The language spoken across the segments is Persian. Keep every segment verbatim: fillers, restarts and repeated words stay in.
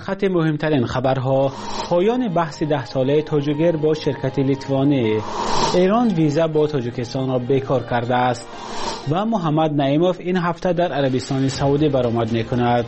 خط مهمترین خبرها: پایان بحث ده ساله تاجیکر با شرکت لیتوانی، ایران ویزا با تاجیکستان را بیکار کرده است و محمد نعیموف این هفته در عربستان سعودی برآمد می‌کند.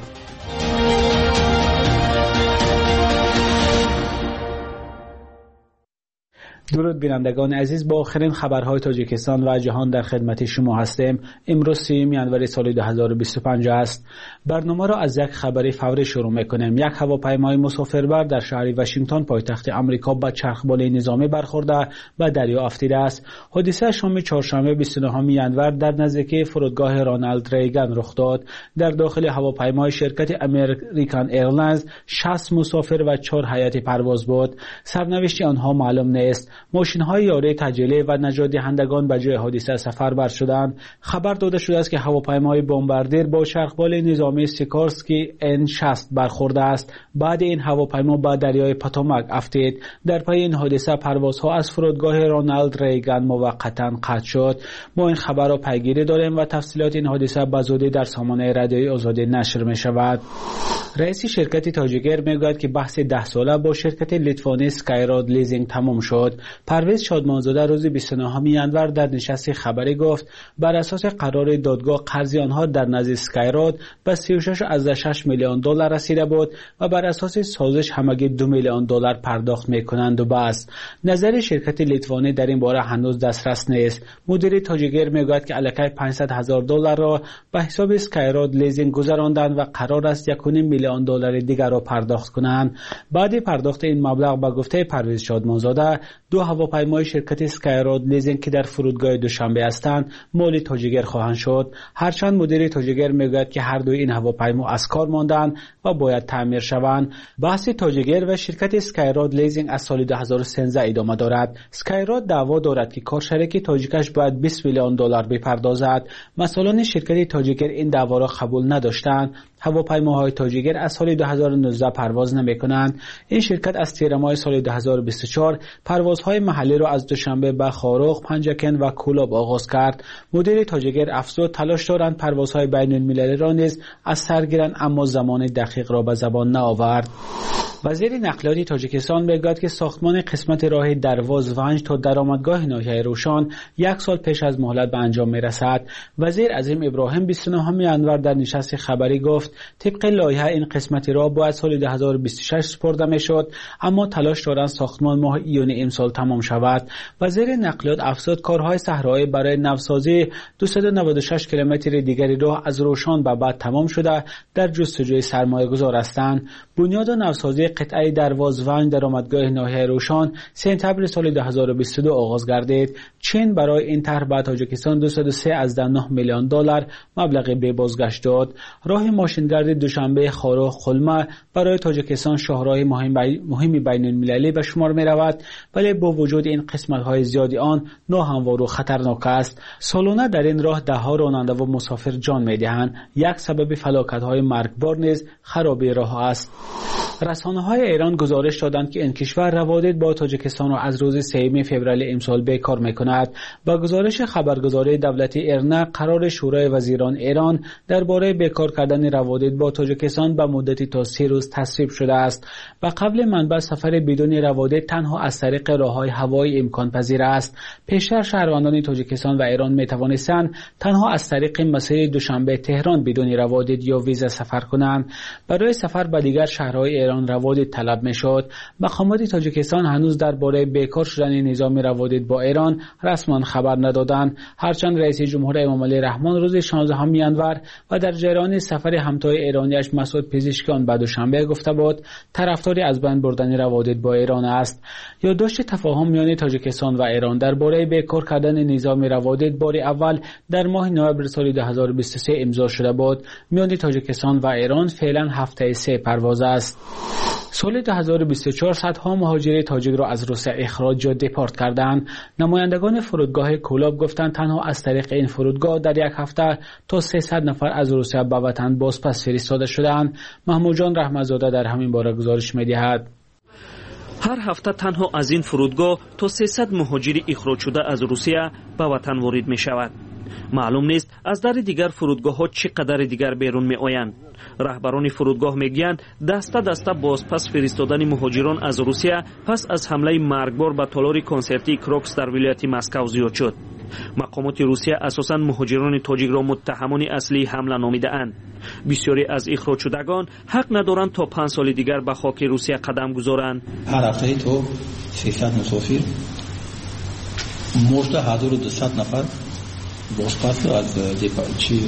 درود بینندگان عزیز، با آخرین خبرهای تاجیکستان و جهان در خدمت شما هستیم. امروز سوم ژانویه سال دو هزار و بیست و پنج است. برنامه را از یک خبر فوری شروع می‌کنیم. یک هواپیمای مسافربر در شهر واشنگتن پایتخت آمریکا به چرخبال نظامی برخورده و دریا افتیده است. حادثه شام چهارشنبه بیست و نهم ژانویه در نزدیکی فرودگاه رونالد ریگان رخ داد. در داخل هواپیمای شرکت امریکن ایرلاینز شصت مسافر و چهار هیئت پرواز بود. سرنوشت آنها معلوم نیست. ماشین‌های یاری تجلی و نجات دهندگان به جای حادثه سفر بر شدند. خبر داده شده است که هواپیمای بمباردیر با چرخبال نظامی سیکورسکی ان شصت برخورده است. بعد این هواپیما به دریای پاتوماک افتید. در پی این حادثه پروازها از فرودگاه رونالد ریگان موقتا قطع شد. ما این خبر را پیگیری داریم و تفصیلات این حادثه به زودی در سامانه رادیویی آزادی نشر می شود. رئیس شرکت تاجیکر میگوید که بحث ده ساله با شرکت لیتوانی سکایراد لیزینگ تمام شد. پرویز شادمانزاده روز بیست و نهم ژانویه در نشست خبری گفت بر اساس قرار دادگاه قرض آنها در نزد سکایراد به سی و شش ممیز شش میلیون دلار رسیده بود و بر اساس سازش همگی دو میلیون دلار پرداخت میکنند و بس. نظر شرکت لیتوانی در این باره هنوز دسترس نیست. مدیر تاجیکر میگوید که الکی پانصد هزار دلار را به حساب سکایراد لیزینگ گذراندند و قرار است یک و نیم میلیون دلار دیگر را پرداخت کنند. بعد پرداخت این مبلغ به گفته پرویز شادمانزاده دو هواپیمای شرکت سکایراد لیزینگ که در فرودگاه دوشنبه هستند مال تاجیکر خواهند شد. هرچند مدیر تاجیکر میگوید که هر دو این هواپیما از کار ماندند و باید تعمیر شوند. بحث تاجیکر و شرکت سکایراد لیزینگ از سال دو هزار و سیزده ادامه دارد. سکایراد دعوا دارد که کارشریک تاجیکش باید بیست میلیون دلار بپردازد. مسئولان شرکت تاجیکر این دعوا را قبول نداشتند. هواپیماهای تاجیکر از سال دو هزار و نوزده پرواز نمی‌کنند. این شرکت از تیر ماه سال دو هزار و بیست و چهار پروازهای محلی را از دوشنبه به خاروخ، پنجکن و کولاب آغاز کرد. مدیر تاجیکر افزود تلاش دارند پروازهای بین‌المللی را نیز از سر گیرند، اما زمان دقیق را به زبان نآورد. وزیر نقلیات تاجیکستان میگوید که ساختمان قسمت راه درواز ونج تا درآمدگاه ناحیه روشان یک سال پیش از مهلت به انجام میرسد. وزیر عظیم ابراهیم بیست و نهم ژانویه در نشست خبری گفت طبق لایحه این قسمت راه باید سال دو هزار و بیست و شش سپرده میشد، اما تلاش دارند ساختمان ماه ایون امسال تمام شود. وزیر نقلیات افزود کارهای صحرایی برای نوسازی دویست و نود و شش کیلومتر دیگری راه از روشان به بعد تمام شده در جستجوی سرمایه‌گذار هستند. بنیاد نوسازی قطعه درواز ونج درآمدگاه ناحیه روشان سپتامبر سال دو هزار و بیست و دو آغاز گردید. چین برای این طرح به تاجیکستان دویست و سه ممیز نه میلیون دلار مبلغ به بازگشت داد. راه ماشینگرد دوشنبه خاروخ خلمه برای تاجیکستان شاهراه مهم مهم بین المللی به شمار می رود، ولی با وجود این قسمت های زیادی آن ناهموار و خطرناک است. سالانه در این راه ده ها راننده و مسافر جان می دهند. یک سبب فلاکت های مرگبار نیز خرابی راه است. رسانه‌های ایران گزارش دادند که این کشور روابط با تاجیکستان را از روز سوم فوریه امسال بیکار می‌کند. با گزارش خبرگزاری دولتی ایرنا قرار شورای وزیران ایران درباره بیکار کردن روابط با تاجیکستان به مدتی تا سه روز تصویب شده است. و قبل منبع سفر بدون روابط تنها از طریق راه‌های هوایی امکان پذیر است. پیشتر شهروندان تاجیکستان و ایران می‌توانستند تنها از طریق مسیر دوشنبه تهران بدون روابط یا ویزا سفر کنند. برای سفر به دیگر شهرهای ایران روابط طلب میشد. مقامات تاجیکستان هنوز درباره بیکار شدن نظام روابط با ایران رسما خبر ندادند. هرچند رئیس جمهور امام علی رحمان روز شانزدهم ژانویه و در جریان سفر همتای ایرانیش مسعود پزشکیان به دوشنبه گفته بود طرفدار از بین بردن روابط با ایران است. یادداشت تفاهم میان تاجیکستان و ایران درباره بیکار کردن نظام روابط بار اول در ماه نوامبر سال دو هزار و بیست و سه امضا شده بود. میان تاجیکستان و ایران فعلا هفته سه پرواز است. سال دو هزار و بیست و چهار صدها مهاجر تاجیک را از روسیه اخراج یا دپارت کردند. نمایندگان فرودگاه کولاب گفتند تنها از طریق این فرودگاه در یک هفته تا سیصد نفر از روسیه به وطن بازپس فرستاده شدند. محمود جان رحمت‌زاده در همین باره گزارش می‌دهد. هر هفته تنها از این فرودگاه تا سیصد مهاجر اخراج شده از روسیه به وطن وارد می شود. معلوم نیست از در دیگر فرودگاه ها چقدر دیگر بیرون می آیند. رهبران فرودگاه میگویند دسته دسته بازپس فرستادن مهاجران از روسیه پس از حمله مرگبار به تالار کنسرتی کروکس در ولایت مسکو زیاد شد. مقامات روسیه اساساً مهاجران تاجیک را متهمان اصلی حمله نامیده اند. بسیاری از اخراج شدگان حق ندارند تا پنج سال دیگر به خاک روسیه قدم گذارند. هر هفته تو سیصد مسافر مجد هزار و دویست نفر بازپس از چی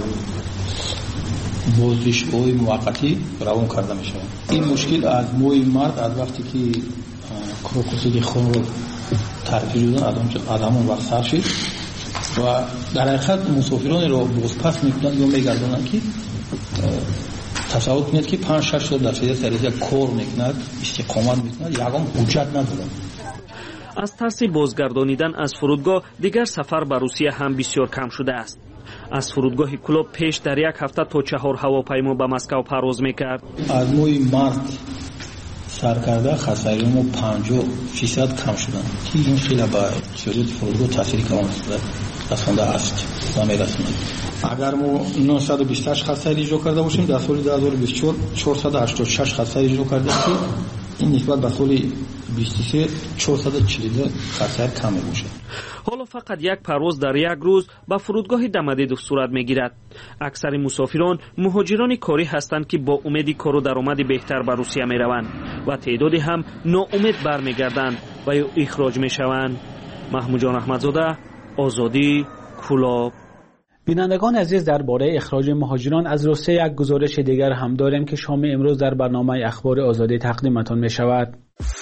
بازداشت‌های موقتی روان کرده میشه. این مشکل از ماه مارس از وقتی که کروکوس‌های خون رو ترکیب شدن آدم اون وقت سر شد و در حقیقت مسافران رو بازپس میکنند یا میگردونند که تصور کنید که پنج شش سال در سریع کار میکند استقامت میکند یکم حجت ندارند. از ترس بازگردانیدن از فرودگاه دیگر سفر به روسیه هم بسیار کم شده است. از فرودگاه کلوب پیش در یک هفته تا چهار هواپیما به مسکو پرواز میکرد. از ماه مارس سر کرده خساری ما پنجاه فیصد کم شدن که این خیلی با شرایط فرودگاه تاثیر کم است رسانده است و میرسوند. اگر ما نهصد و بیست و هشت خساری اجرا کرده باشیم در سال دو هزار و بیست و چهار چهارصد و هشتاد و شش خساری اجرا کرده که این نسبت به سال بیست و سه چهارصد و چهل خسار کم میباشد. حالا فقط یک پرواز در یک روز به فرودگاه دمدیدوف صورت میگیرد. اکثر مسافران مهاجران کاری هستند که با امید کار و درآمد بهتر به روسیه میروند و تعدادی هم ناامید برمیگردند و یا اخراج میشوند. محمود جان احمدزاده، آزادی، کلاب. بینندگان عزیز، درباره اخراج مهاجران از روسیه یک گزارش دیگر هم داریم که شام امروز در برنامه اخبار آزادی تقدیمتان می شود.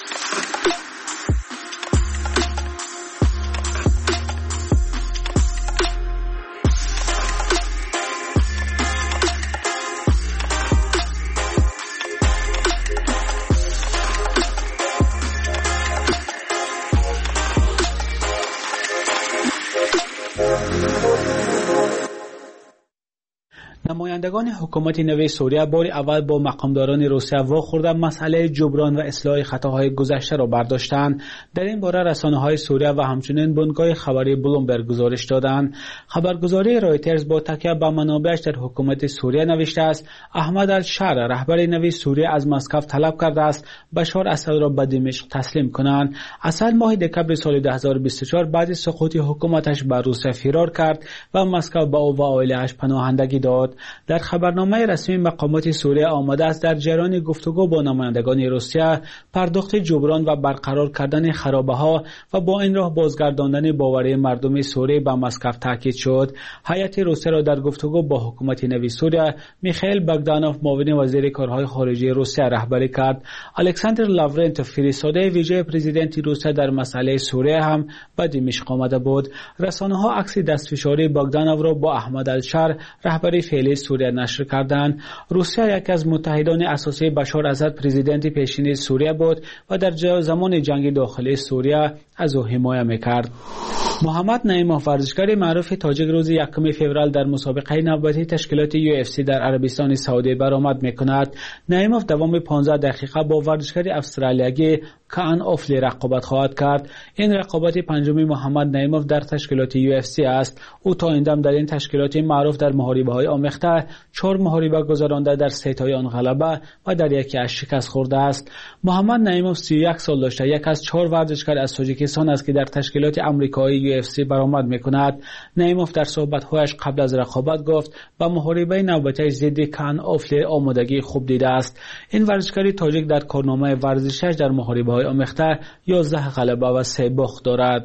نمایندگان حکومت نو سوریه بار اول با مقامداران روسیه واخورده مسئله جبران و اصلاح خطاهای گذشته را برداشتند. در این باره رسانه‌های سوریه و همچنین بنگاه خبری بلومبرگ گزارش دادند. خبرگزاری رایترز با تکیه به منابعش در حکومت سوریه نوشته است احمد الشر رهبر نو سوریه از مسکو طلب کرده است بشار اسد را به دمشق تسلیم کنند. اسد ماه دکمبر سال دو هزار و بیست و چهار بعد از سقوط حکومتش به روسیه فرار کرد و مسکو به او و عائله‌اش پناهندگی داد. در خبرنامه رسمی مقامات سوریه آمده است در جریان گفتگو با نمایندگان روسیه پرداخت جبران و برقرار کردن خرابه‌ها و با این راه بازگرداندن باوری مردم سوریه به مسکو تاکید شد. هیئت روسیه را در گفتگو با حکومت نو سوریه میخائیل بogdanov معاون وزیر کارهای خارجه روسیه رهبری کرد. الکساندر لاورنتو فرستاده ویژه پرزیدنت روسیه در مسئله سوریه هم به دمشق آمده بود. رسانه‌ها عکس دستفشاری بogdanov را با احمد الشر رهبر فعلی سوریه نشر کردند. روسیه یکی از متحدان اساسی بشار اسد پرزیدنت پیشین سوریه بود و در زمان جنگ داخلی سوریه از او حمایت میکرد. محمد نعیموف ورزشکار معروف تاجیک روز یکم فوریه در مسابقه نوبتی تشکیلات یو اف سی در عربستان سعودی برآمد میکند. نعیموف دوام پانزده دقیقه با ورزشکار استرالیایی کان اوفلی رقابت خواهد کرد. این رقابت پنجمی محمد نعیموف در تشکیلات یو اف سی است. او تا این دم در این تشکیلات معروف در محاربه‌های آمیخته چهار محاربه گذرانده در سه تای آن غلبه و در یکی از شکست خورده است. محمد نعیموف سی و یک سال داشته، یک از چهار ورزشکار از تاجیکستان است که در تشکیلات آمریکایی یو اف سی برآمد میکند. نعیموف در صحبت‌هایش قبل از رقابت گفت با محاربه نوبتی ضد کان اوفلی آمادگی خوب دیده است. این ورزشکار تاجیک در کارنامه ورزشش در محاربه‌های آمیخته یازده غلبه و سه باخت دارد.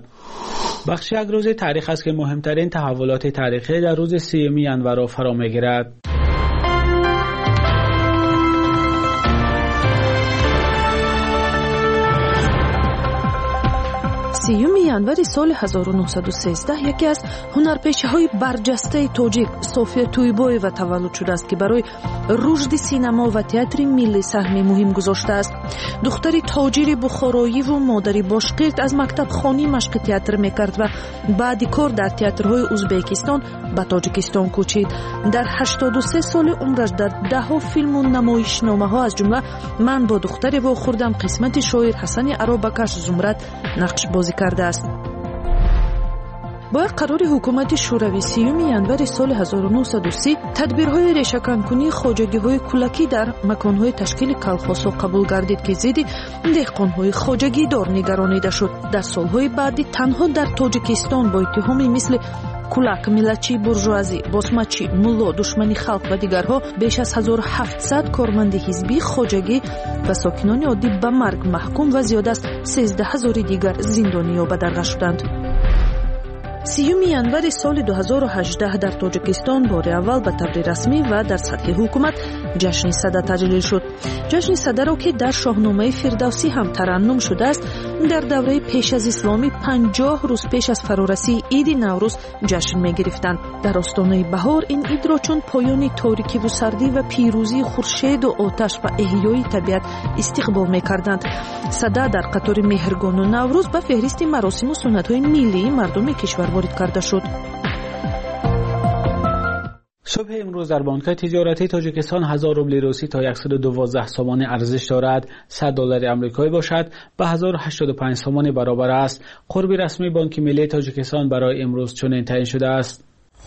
بخش یک روز تاریخ است که مهمترین تحولات تاریخی در روز سیوم ژانویه را فرا می‌گیرد. سیوم ژانویه سال هزار و نهصد و سیزده یکی از هنرپیشه‌های برجسته تاجیک صوفیا تویبویوا و تولد شده است که برای رشد سینما و تئاتر ملی سهم مهم گذاشته است. دختری تاجر بخارایی و مادری باشقرت از مکتب خانی مشق تئاتر میکرد و بعد کار در تئاترهای ازبکستان به تاجیکستان کوچید. در هشتاد و سه سال عمرش در ده ها فیلم و نمایشنامه‌ها از جمله من با دختری واخوردم قسمت شاعر حسن عرابکش زمرد نقش بازی کرده است. با قرار حکومت شوروی سیوم январи соли ҳазору нуҳсаду си тадбирҳои решаканкунии хоҷагиҳои кӯлакӣ дар маконҳои ташкили калхозҳо қабул гардид ки зидди деҳқонҳои хоҷагидор нигаронида шуд. дар солҳои баъдӣ танҳо дар тоҷикистон бо иттиҳоми мисли кулак, миллатчӣ, буржуазӣ, босмачӣ, мулло, душмани халқ ва дигарҳо беш аз ҳазору ҳафтсад корманди ҳизбӣ, хоҷагӣ ва сокинони оддӣ ба марг маҳкум ва зиёда аз сенздаҳ ҳазори дигар зиндониё ба дарға шуданд. сиюми январи соли ду ҳазору ҳаждаҳ дар тоҷикистон бори аввал ба таври расмӣ ва дар сатҳи ҳукумат ҷашни сада таҷлил шуд. ҷашни садаро ки дар шоҳномаи фирдавсӣ ҳам тараннум шудааст, дар давраи пеш аз исломӣ панҷоҳ рӯз пеш аз фарорасии иди наврӯз ҷашн мегирифтанд. дар остонаи баҳор ин идро чун поёни торикиву сардӣ ва пирӯзии хуршеду оташ ва эҳёи табиат истиқбол мекарданд. сада дар қатори меҳргону наврӯз ба феҳристи маросиму суннатҳои миллии мардуми кишвар ворид карда шуд. صبح امروز در بانک تجارتی تاجیکستان هزار روبل روسی تا صد و دوازده سوم ارزش دارد. صد دلار آمریکایی باشد به هزار و هشتاد و پنج سوم برابر است. قرب رسمی بانک ملی تاجیکستان برای امروز چنین تعیین شده است.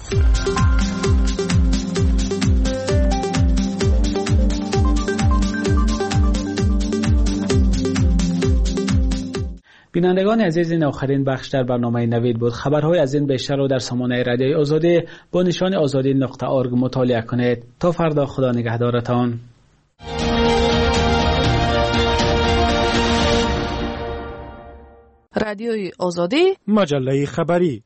بینندگان عزیز، این آخرین بخش در برنامه نوید بود. خبرهای از این بیشتر رو در سامانه رادیوی آزادی با نشان آزادی نقطه ارگ مطالعه کنید. تا فردا، خدا نگهدارتان. رادیوی آزادی، مجله خبری.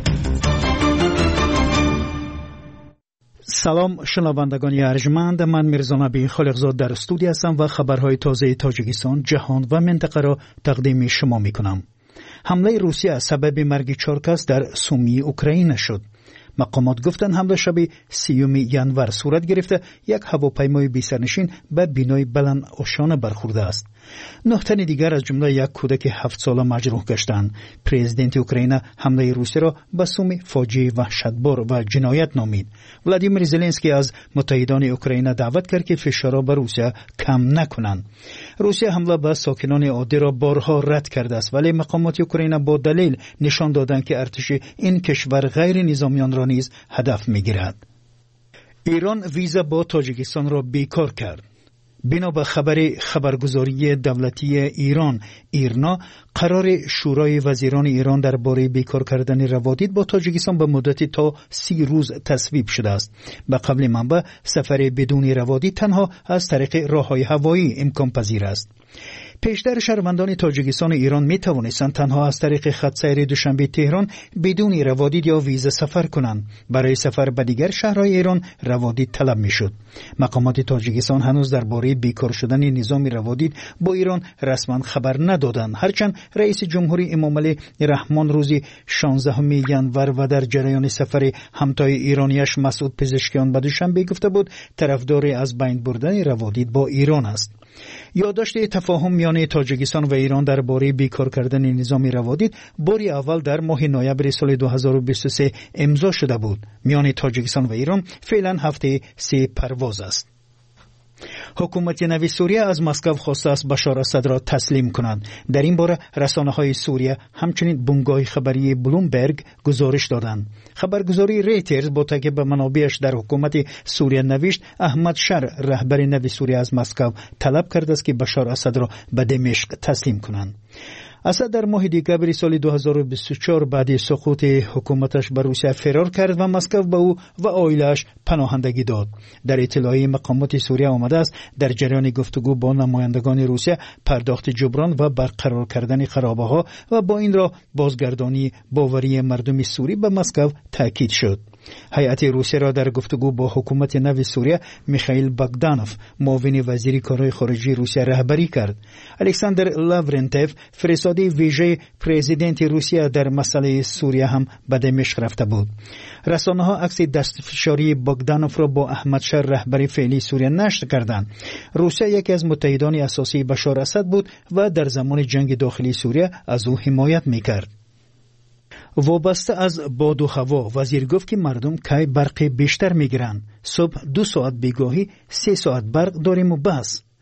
سلام شنوندگان ارجمند، من میرزا نبی خالقزاد در استودیو هستم و خبرهای تازه تاجیکستان، جهان و منطقه را تقدیم شما میکنم. حمله روسیه سبب مرگ چهار کس در سومی اوکراین شد. مقامات گفتند حمله شب سیوم январ صورت گرفته، یک هواپیمای بی سرنشین به بینای بلند آشانه برخورده است. نه تن دیگر از جمله یک کودک هفت ساله مجروح گشتند. پرزیدنت اوکراین حمله روسیه را به سومی فاجعه وحشتبار و جنایت نامید. ولادیمیر زلنسکی از متحدان اوکراین دعوت کرد که فشار را بر روسیه کم نکنند. روسیه حمله به ساکنان عادی را بارها رد کرده است، ولی مقامات اوکراین با دلیل نشان دادند که ارتش این کشور غیر نظامیان را نیز هدف میگیرد. ایران ویزا با تاجیکستان را بیکار کرد. بنا به خبر خبرگزاری دولتی ایران ایرنا، قرار شورای وزیران ایران درباره بیکار کردن روادید با تاجیکستان به مدت تا سی روز تصویب شده است. به قول منبع، سفر بدون روادید تنها از طریق راههای هوایی امکان پذیر است. پیشتر شهروندان تاجیکستان ایران می توانستند تنها از طریق خط سیر دوشنبه تهران بدون روادید یا ویزا سفر کنند. برای سفر به دیگر شهرهای ایران روادید طلب می شد. مقامات تاجیکستان هنوز درباره بیکار شدن نظام روادید با ایران رسما خبر ندادند، هرچند رئیس جمهوری امامعلی رحمان روز شانزدهم январ و در جریان سفر همتای ایرانیش مسعود پزشکیان به دوشنبه گفته بود طرفدار از بین بردن روادید با ایران است. یادداشت تفاهم میان تاجیکستان و ایران درباره بیکار کردن نظام روادید باری اول در ماه نوامبر سال دو هزار و بیست و سه امضا شده بود. میان تاجیکستان و ایران فعلا هفته سه پرواز است. حکومت نوی سوریه از مسکو خواسته است بشار اسد را تسلیم کنند. در این باره رسانه‌های سوریه همچنین بنگاه خبری بلومبرگ گزارش دادند. خبرگزاری ریترز با تکیه به منابعش در حکومت سوریه نوشت احمد شر رهبر نوی سوریه از مسکو طلب کرده است که بشار اسد را به دمشق تسلیم کنند. اسد در ماه دکامبر سال دو هزار و بیست و چهار بعد سقوط حکومتش به روسیه فرار کرد و مسکو به او و عائله‌اش پناهندگی داد. در اطلاعیه مقامات سوریه آمده است در جریان گفتگو با نمایندگان روسیه پرداخت جبران و برقرار کردن خرابه‌ها و با این راه بازگردانی باوری مردم سوری به مسکو تاکید شد. هیئت روسیه را در گفتگو با حکومت نو سوریه میخائیل باگدانوف معاون وزیر کارهای خارجی روسیه رهبری کرد. الکساندر لاورنتیف فرستاده ویژه پرزیدنت روسیه در مسئله سوریه هم به دمشق رفته بود. رسانه‌ها عکس دستفشاری باگدانوف را با احمد شر رهبر فعلی سوریه نشر کردند. روسیه یکی از متحدان اساسی بشار اسد بود و در زمان جنگ داخلی سوریه از او حمایت میکرد. وابسته از باد و هوا، وزیر گفت که مردم کی برق بیشتر میگیرن. صبح دو ساعت بیگاهی، سه ساعت برق داریم و بس.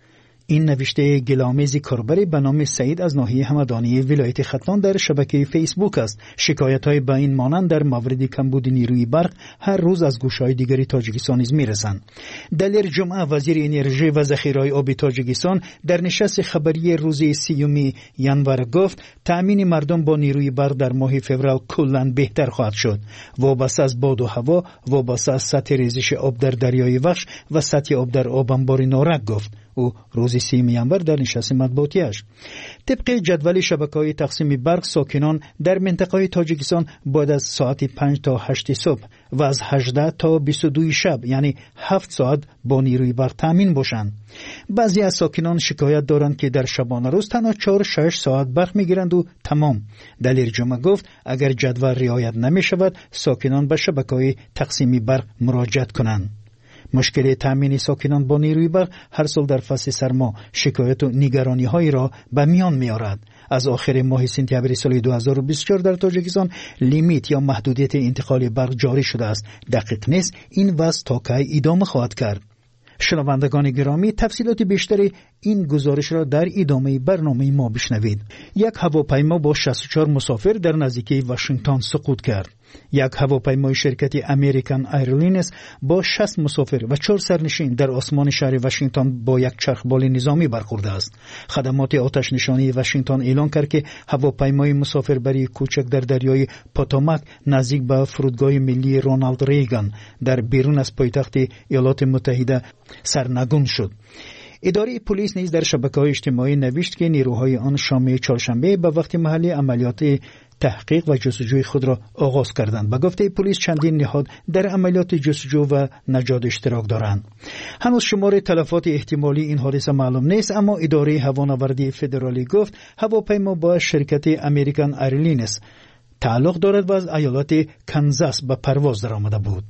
این نوشته گلامیز کاربری به نام سعید از ناحیه همدانی ولایت ختلان در شبکه فیسبوک است. شکایت‌های به این مانند در مورد کمبود نیروی برق هر روز از گوشه‌های دیگری تاجیکستان نیز می‌رسند. دلیر جمعه وزیر انرژی و ذخیره‌های آبی تاجیکستان در نشست خبری روز سیوم ژانویه گفت تأمین مردم با نیروی برق در ماه فوریه کلاً بهتر خواهد شد. وابسته از باد و هوا، وابسته از سطح ریزش آب در دریای وخش و سطح آب در آب انبار نارک گفت. او روز سیوم ژانویه در نشست مطبوعاتیش طبق جدول شبکه‌های تقسیم برق ساکنان در منطقه تاجیکستان باید از ساعت پنج تا هشت صبح و از هجده تا بیست و دو شب یعنی هفت ساعت با نیروی برق تامین باشند. بعضی از ساکنان شکایت دارند که در شبانه روز تنها چهار شش ساعت برق میگیرند و تمام. دلیر جمعه گفت اگر جدول رعایت نمی شود ساکنان به شبکه‌های تقسیم برق مراجعت کنند. مشکل تامین ساکنان با نیروی برق هر سال در فصل سرما شکایت و نگرانی های را به میان می آورد. از آخر ماه سپتامبر سال دو هزار و بیست و چهار در تاجیکستان لیمیت یا محدودیت انتقال برق جاری شده است. دقیق نیست این وضع تا کی ادامه خواهد کرد. شنوندگان گرامی تفصیلات بیشتری این گزارش را در ادامه برنامه ما بشنوید. یک هواپیما با شصت و چهار مسافر در نزدیکی واشنگتن سقوط کرد. یک هواپیمای شرکت امریکن ایرلاینز با شصت مسافر و چهار سرنشین در آسمان شهر واشنگتن با یک چرخبال نظامی برخورده است. خدمات آتش نشانی واشنگتن اعلام کرد که هواپیمای مسافربری کوچک در دریای پاتوماک نزدیک به فرودگاه ملی رونالد ریگان در بیرون از پایتخت ایالات متحده سرنگون شد. اداره پلیس نیز در شبکه‌های اجتماعی نوشت که نیروهای آن شام چهارشنبه به وقت محلی عملیات تحقیق و جستجوی خود را آغاز کردند. به گفته پلیس چندین نهاد در عملیات جستجو و نجات اشتراک دارند. هنوز شمار تلفات احتمالی این حادثه معلوم نیست، اما اداره هوانوردی فدرالی گفت هواپیما با شرکت امریکن ایرلاینز تعلق دارد و از ایالت کانزاس به پرواز درآمده بود.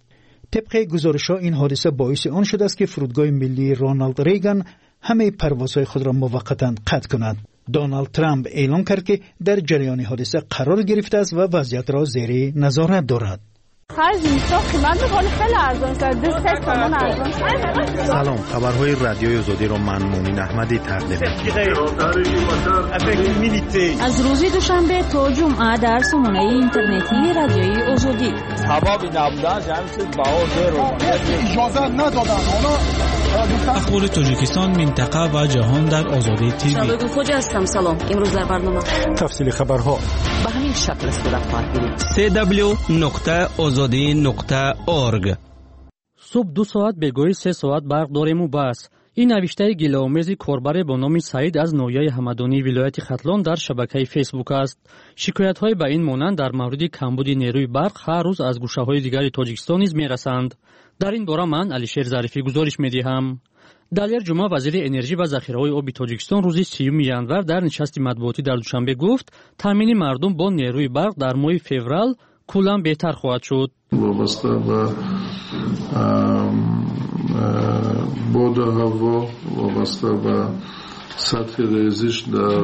طبق گزارش‌ها این حادثه باعث آن شده است که فرودگاه ملی رونالد ریگان همه پروازهای خود را موقتا قطع کند. دونالد ترامپ اعلام کرد که در جریان حادثه قرار گرفته است و وضعیت را زیر نظارت دارد. سلام، خبرهای رادیوی آزادی را من مومن احمدی تقدیم می‌کنم. از روز دوشنبه تا جمعه در سامانه اینترنتی رادیوی آزادی. سبب نبودن جمعیت باور رو اجازه ندادن. اخبار تاجیکستان، منطقه و جهان در آزادی تیوی. شبکه خوج هستم. سلام. امروز در برنامه تفصیل خبرها به همین شکل صورت خواهد گرفت. سی دبلیو نقطه آزادی نقطه اورگ. صبح دو ساعت بگوی سه ساعت برق داریم و بس. این نوشته گلاآمیز کاربر با نام سعید از ناحیه همدانی ولایت ختلان در شبکه فیسبوک است. شکایت‌های به این مانند در مورد کمبود نیروی برق هر روز از گوشه‌های دیگر تاجیکستان نیز می‌رسند. در این باره من علیشیر ظریفی گزارش می‌دهم. دلیر جمعه وزیر انرژی و ذخیره‌های آبی تاجیکستان روز سیوم ژانویه در نشست مطبوعاتی در دوشنبه گفت تامین مردم با نیروی برق در ماه فوریه کلاً بهتر خواهد شد. وابسته به باد هوا، وابسته به سطح ریزش در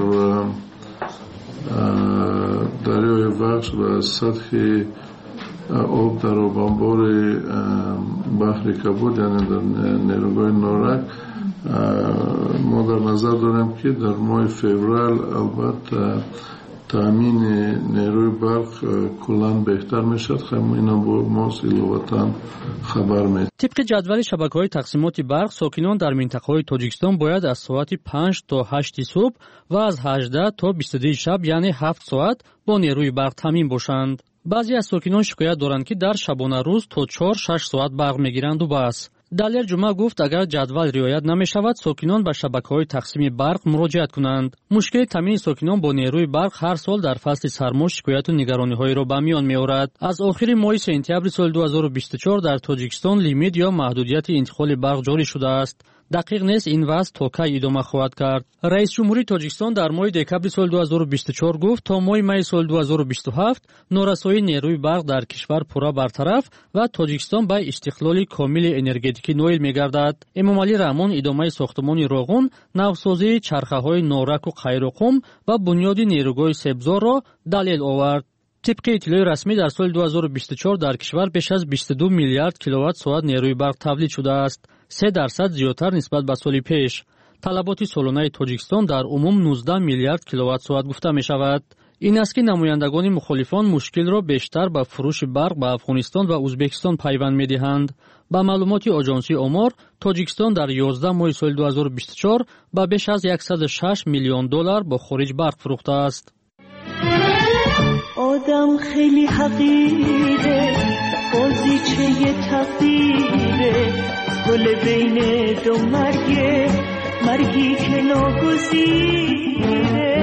دریای وخش و سطح آب در آب انبار بحر کبود یعنی در نیروگاه نارک ما در نظر داریم که در ماه فوریه البته تامین نیروی برق کلاً بهتر میشد. خیلی اینا با ما سیلواتن خبر میده. طبق جدول شبکه‌های تقسیمات برق ساکنان در منطقه‌های تاجیکستان باید از ساعت پنج تا هشت صبح و از هجده تا بیست و دو شب یعنی هفت ساعت با نیروی برق تامین باشند. بعضی از ساکنان شکایت دارند که در شبانه روز تا چهار شش ساعت برق میگیرند و بس. دلیر جمعه گفت اگر جدول رعایت نمی شود ساکنان به شبکه‌های تقسیم برق مراجعت کنند. مشکل تامین ساکنان با نیروی برق هر سال در فصل سرما شکایت و نگرانی‌های را به میان می‌آورد. از آخر ماه سپتامبر سال دو هزار و بیست و چهار در تاجیکستان لیمیت یا محدودیت انتقال برق جاری شده است. دقیق نیست این وضع تا کی ادامه خواهد کرد. رئیس جمهوری تاجیکستان در ماه دکمبر سال دو هزار و بیست و چهار گفت تا ماه می سال دو هزار و بیست و هفت نارسایی نیروی برق در کشور پورا برطرف و تاجیکستان به استقلال کامل انرژتیکی نائل می‌گردد. امامعلی رحمان ادامه ساختمان روغن، نوسازی چرخه‌های نارک و قیرقم و بنیاد نیروگاه سبزار را دلیل آورد. طبق اطلاع رسمی در سال دو هزار و بیست و چهار در کشور بیش از بیست و دو میلیارد کیلووات ساعت نیروی برق تولید شده است. سه درصد زیادتر نسبت به سال پیش. талаботи солонаи тоҷикистон дар умум нуздаҳ миллиард киловаттсоат гуфта мешавад. ин аст ки намояндагони мухолифон мушкилро бештар ба фурӯши барқ ба Афғонистон ва Узбекистон пайванд медиҳанд. ба маълумоти оҷонсии омор, Тоҷикистон дар ёздаҳ моҳи соли ду ҳазору бисту чор ба беш аз яксаду шаш миллион доллар ба хориҷ барқ фурӯхтааст. آدم خیلی حقیره بازیچه تقدیره گل بین دو مرگه مرگی که ناگزیره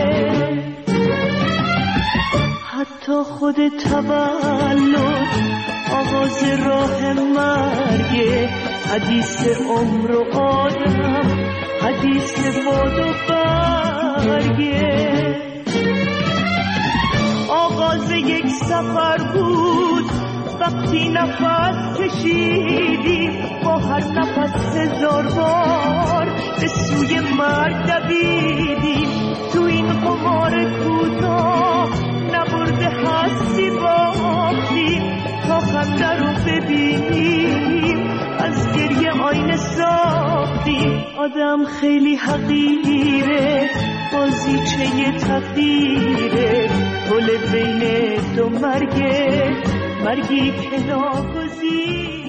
حتی خود تولد آغاز راه مرگه حدیث عمر و آدم حدیث باد و برگه آغاز یک سفر بود وقتی نفس کشیدیم با هر نفس هزار بار به سوی مرگ دویدیم تو این قمار کوتاه نبرده هستی باختیم تا خنده رو ببینیم از گریه آینه ساختیم آدم خیلی حقیره بازیچه تقدیره گل بین دو مرگه مرگی که ناگزیره.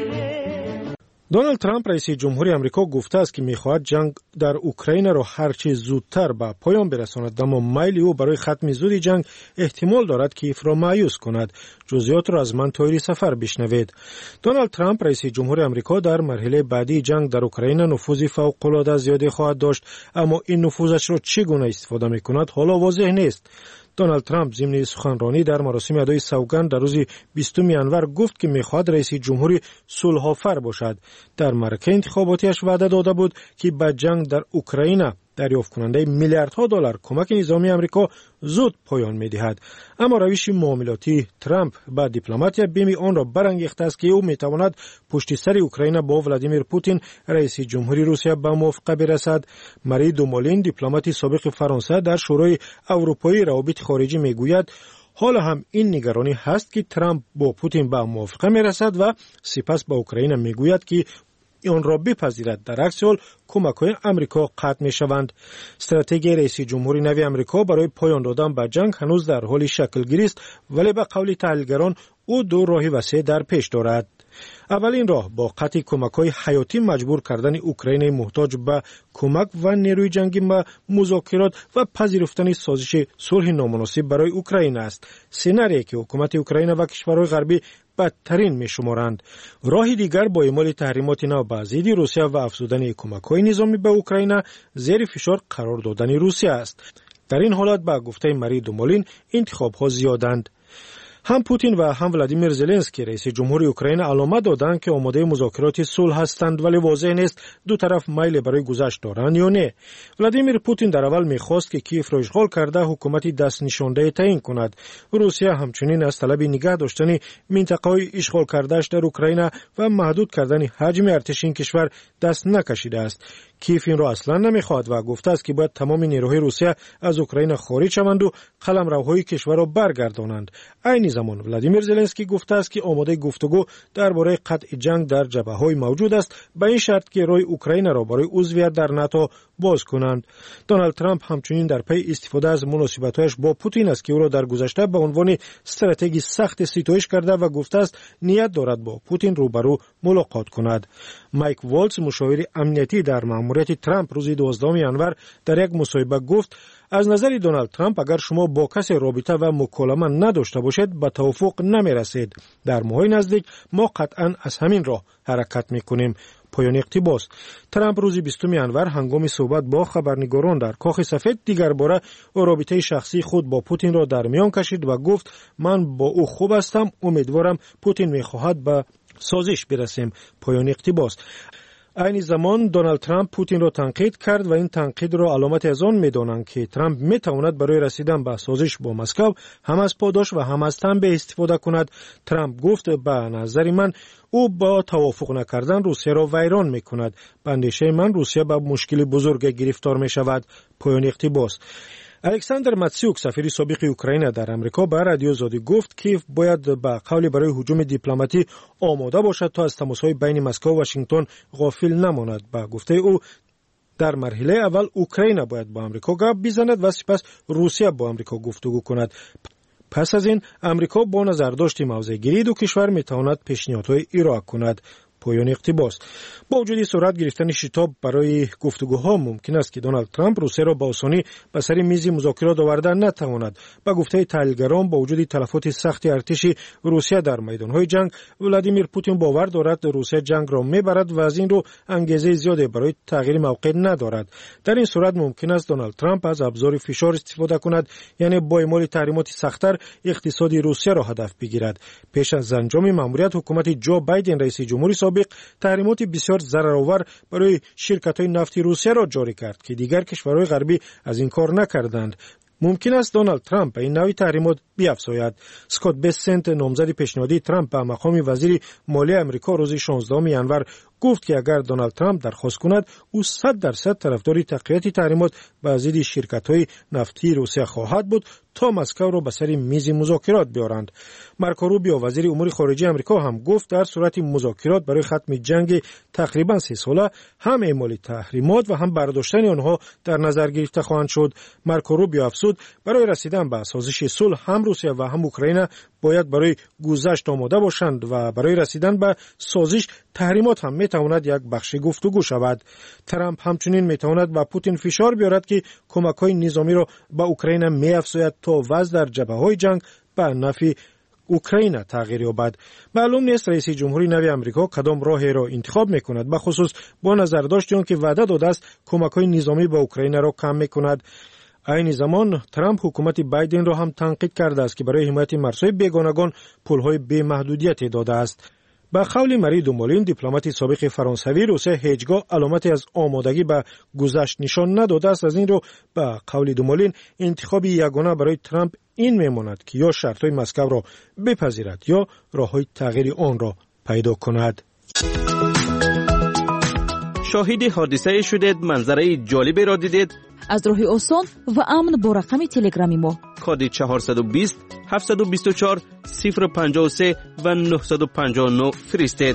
دونالد ترامپ رئیس جمهوری آمریکا گفته است که می‌خواهد جنگ در اوکراین را هر چه زودتر به پایان برساند، اما میل او برای ختم زود جنگ احتمال دارد کیف را مایوس کند. جزئیات را از من طاهری سفر بشنوید. دونالد ترامپ رئیس جمهوری آمریکا در مرحله بعدی جنگ در اوکراین نفوذی فوق‌العاده زیادی خواهد داشت، اما این نفوذش را چگونه استفاده می‌کند حالا واضح نیست. دونالد ترامپ ضمن سخنرانی در مراسم ادای سوگند در روز بیستم ژانویه گفت که می‌خواهد رئیس جمهوری صلح‌آفر باشد. در معرکه انتخاباتیش وعده داده بود که به جنگ در اوکراین دریافت کننده میلیاردها دلار کمک نظامی آمریکا زود پایان می‌دهد. اما روش معاملاتی ترامپ با دیپلماتیا بیمی آن را برانگیخته است که او می‌تواند پشت سر اوکراین با ولادیمیر پوتین رئیس جمهوری روسیه به موافقه برسد. ماری دومولین دیپلمات سابق فرانسه در شورای اروپایی روابط خارجی میگوید حالا هم این نگرانی هست که ترامپ با پوتین به موافقه میرسد و سپس به اوکراین میگوید که آن را بپذیرد. در عکس حال کمک‌های آمریکا قطع می‌شوند. استراتژی رئیس جمهوری نو آمریکا برای پایان دادن به جنگ هنوز در حال شکل‌گیری است، ولی به قول تحلیلگران او دو راه وسیع در پیش دارد. اولین راه با قطع کمک‌های حیاتی مجبور کردن اوکراین محتاج به کمک و نیروی جنگی به مذاکرات و پذیرفتن سازش صلح نامناسب برای اوکراین است. سناریویی که حکومت اوکراین و کشورهای غربی بدترین می‌شمارند. راه دیگر با اعمال تحریمات نو به ضد روسیه و افزودن کمک‌های نظامی به اوکراین زیر فشار قرار دادن روسیه است. در این حالت با گفته ماری دومولین انتخاب‌ها زیادند. هم پوتین و هم ولادیمیر زلنسکی رئیس جمهوری اوکراین علامت دادند که آماده مذاکرات صلح هستند، ولی واضح نیست دو طرف میل برای گذشت دارند یا نه. ولادیمیر پوتین در اول می‌خواست که کیف را اشغال کرده حکومت دست نشانده تعیین کند. روسیه همچنین از طلب نگاه داشتن منطقه‌های اشغال کرده‌اش در اوکراین و محدود کردن حجم ارتش این کشور دست نکشیده است. کیف این را اصلا نمیخواد و گفته است که باید تمام نیروهای روسیه از اوکراین خارج شوند و قلمروهای کشور را برگردانند. این زمان ولادیمیر زلنسکی گفته است که آماده گفتگو درباره قطع جنگ در جبهه‌های موجود است، به این شرط که راه اوکراین را برای عضویت در ناتو باز کنند. دونالد ترامپ همچنین در پی استفاده از مناسبت‌هایش با پوتین است که او را در گذشته به عنوان استراتژی سخت ستایش کرده و گفته است نیت دارد با پوتین روبرو ملاقات کند. مایک والتز مشاور امنیتی در مأموریت ترامپ روز دوازدهم ژانویه در یک مصاحبه گفت از نظر دونالد ترامپ اگر شما با کسی رابطه و مکالمه نداشته باشید به توافق نمی‌رسید. در ماهای نزدیک ما قطعاً از همین راه حرکت می‌کنیم. پایان اقتباس. ترامپ روز بیستم ژانویه هنگام صحبت با خبرنگاران در کاخ سفید دیگر باره رابطه شخصی خود با پوتین را در میان کشید و گفت من با او خوب هستم، امیدوارم پوتین می‌خواهد به سازش برسیم. پایان اقتباس. این زمان دونالد ترامپ پوتین را تنقید کرد و این تنقید را علامت از آن می‌دانند که ترامپ می‌تواند برای رسیدن به سازش با مسکو هم از پاداش و هم از تنبیه استفاده کند. ترامپ گفت به نظر من او با توافق نکردن روسیه را ویران می‌کند. به اندیشه من روسیه به مشکل بزرگ گرفتار می‌شود. پایان اقتباس. الکساندر ماتسیوک سفیر سابق اوکراین در امریکا به رادیو زادی گفت کیف باید به قول برای هجوم دیپلماتی آماده باشد تا از تماس‌های بین مسکو و واشنگتن غافل نماند. به گفته او در مرحله اول اوکراین باید با آمریکا گپ بزند و سپس روسیه با آمریکا گفتگو کند. پس از این امریکا با نظرداشت موضع گیری دو کشور میتواند پیشنهادهای ارائه کند. پایان اقتباس. با وجود صورت گرفتن شتاب برای گفتگوها ممکن است که دونالد ترامپ روسیه را با آسانی به سر میز مذاکرات آوردن نتواند. با گفته تحلیلگران با وجود تلفات سخت ارتش روسیه در میدانهای جنگ، ولادیمیر پوتین باور دارد روسیه جنگ را میبرد و از این رو انگیزه زیادی برای تغییر موقع ندارد. در این صورت ممکن است دونالد ترامپ از ابزار فشار استفاده کند، یعنی با اعمال تحریمات سخت‌تر اقتصاد روسیه را هدف بگیرد. پیش از انجام مأموریت حکومت جو بایدن رئیس جمهوری سابق تحریمات بسیار ضررآور برای شرکت‌های نفتی روسیه را جاری کرد که دیگر کشورهای غربی از این کار نکردند. ممکن است دونالد ترامپ این نوع تحریمات بیفزاید. اسکات بسنت، نامزد پیشنهادی ترامپ به مقام وزیر مالی آمریکا، روز شانزدهم ژانویه گفت که اگر دونالد ترامپ درخواست کند، او صد درصد طرفدار تقویت تحریمات بر ضد شرکت‌های نفتی روسیه خواهد بود تا مسکو را به سر میز مذاکرات بیارند. مارکو روبیو، وزیر امور خارجه آمریکا، هم گفت در صورت مذاکرات برای ختم جنگ تقریبا سه ساله هم اعمال تحریمات و هم برداشتن آنها در نظر گرفته خواهند شد. مارکو روبیو افزود برای رسیدن به سازش صلح هم روسیه و هم اوکراین باید برای گذشت آماده باشند و برای رسیدن به سازش تحریمات هم میتواند یک بخش گفتگو شود. ترامپ همچنین میتواند به پوتین فشار بیارد که کمک‌های نظامی را به اوکراین می‌افزاید تا وضع در جبهه‌های جنگ به نفع اوکراین تغییر یابد. معلوم نیست رئیس جمهوری نو آمریکا کدام راهی را انتخاب میکند، به خصوص با نظر داشت آن که وعده داده است کمک‌های نظامی به اوکراین را کم میکند. این زمان ترامپ حکومت بایدن را هم تنقید کرده است که برای حمایت مرزهای بیگانگان پولهای بی محدودیت داده است. با قول ماری دومولین، دیپلمات سابق فرانسوی، روسیه هیچگاه علامتی از آمادگی به گذشت نشان نداده است. از این رو با قول دومولین انتخاب یگانه برای ترامپ این میماند که یا شرطهای مسکو را بپذیرد یا راههای تغییر آن را پیدا کند. شاهد حادثه شدید، منظره جالبی را دیدید؟ از راه آسان و امن با رقم تلگرامی ما کد چهارصد و بیست هفتصد و بیست و چهار صفر پنجاه و سه و نهصد و پنجاه و نه فرستید.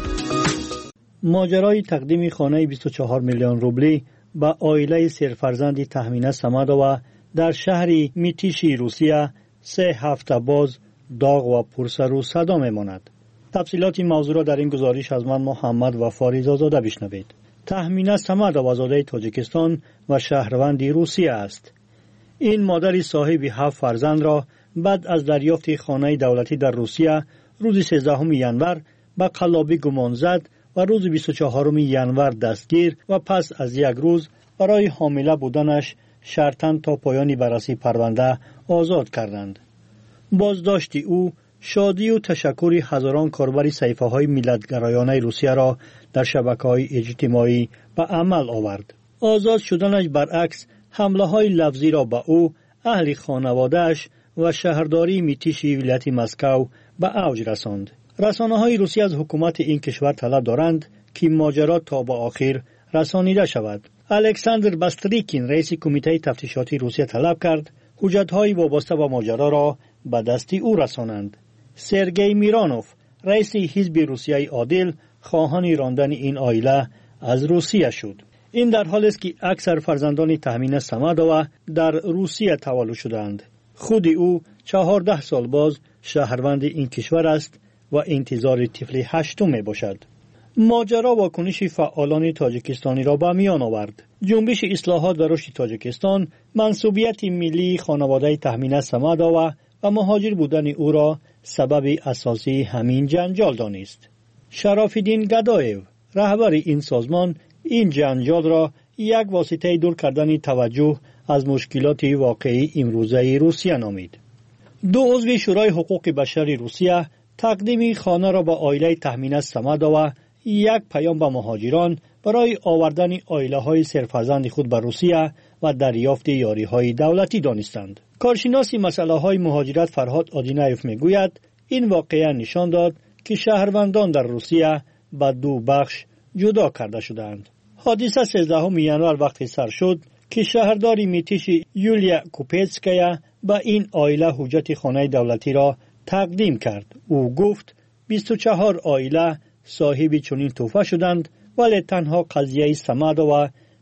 ماجرای تقدیم خانه بیست و چهار میلیون روبلی به عائله سرفرزند تهمینه سمدووا در شهر میتیشی روسیه سه هفته باز داغ و پرسر و صدا میماند. تفصیلات این موضوع را در این گزارش از من محمد و فاریزاده بشنوید. تهمینه سمدووا زاده تاجیکستان و شهروند روسیه است. این مادر صاحب هفت فرزند را بعد از دریافت خانه دولتی در روسیه روز سیزدهم ژانویه به قلابی گمان زد و روز بیست و چهارم ژانویه دستگیر و پس از یک روز برای حامله بودنش شرطاً تا پایان بررسی پرونده آزاد کردند. بازداشت او شادی و تشکر هزاران کاربر صحیفه‌های ملت‌گرایانه روسیه را در شبکه‌های اجتماعی به عمل آورد. آزاد شدنش برعکس حمله‌های لفظی را به او، اهل خانواده‌اش و شهرداری میتیشی ولایت مسکو به اوج رساند. رسانه‌های روسیه از حکومت این کشور طلب دارند که ماجرا تا به آخر رسانیده شود. الکساندر باستریکین، رئیس کمیته تفتیشاتی روسیه، طلب کرد حجت‌های وابسته به ماجرا را به دست او رسانند. سرگئی میرانوف، رئیس حزب روسیه عادل، خواهان راندن این عائله از روسیه شد. این در حالی است که اکثر فرزندان تهمینه سمدووا در روسیه تولد شدند. خود او چهارده سال باز شهروند این کشور است و انتظار طفل هشتم می باشد. ماجرا واکنش فعالان تاجیکستانی را به میان آورد. جنبش اصلاحات و رشد تاجیکستان منسوبیت ملی خانواده تهمینه سمدووا و مهاجر بودن او را سبب اساسی همین جنجال دانست. شرافالدین گدایو، رهبر این سازمان، این جنجال را یک واسطه دور کردن توجه از مشکلات واقعی امروزه روسیه نامید. دو عضو شورای حقوق بشر روسیه تقدیم خانه را به عائله تهمینه سمدووا یک پیام به مهاجران برای آوردن عائله‌های سرفرزند خود به روسیه و دریافت یاری‌های دولتی دانستند. کارشناس مسائل مهاجرت فرهاد آدینایف میگوید این واقعه نشان داد که شهروندان در روسیه به دو بخش جدا کرده شدند. حادثه سیزدهم ژانویه وقتی سر شد که شهرداری میتیش یولیا کوپتسکایا به این عائله حجت خانه دولتی را تقدیم کرد. او گفت بیست و چهار عائله صاحب چنین تحفه شدند، ولی تنها قضیه سمدووا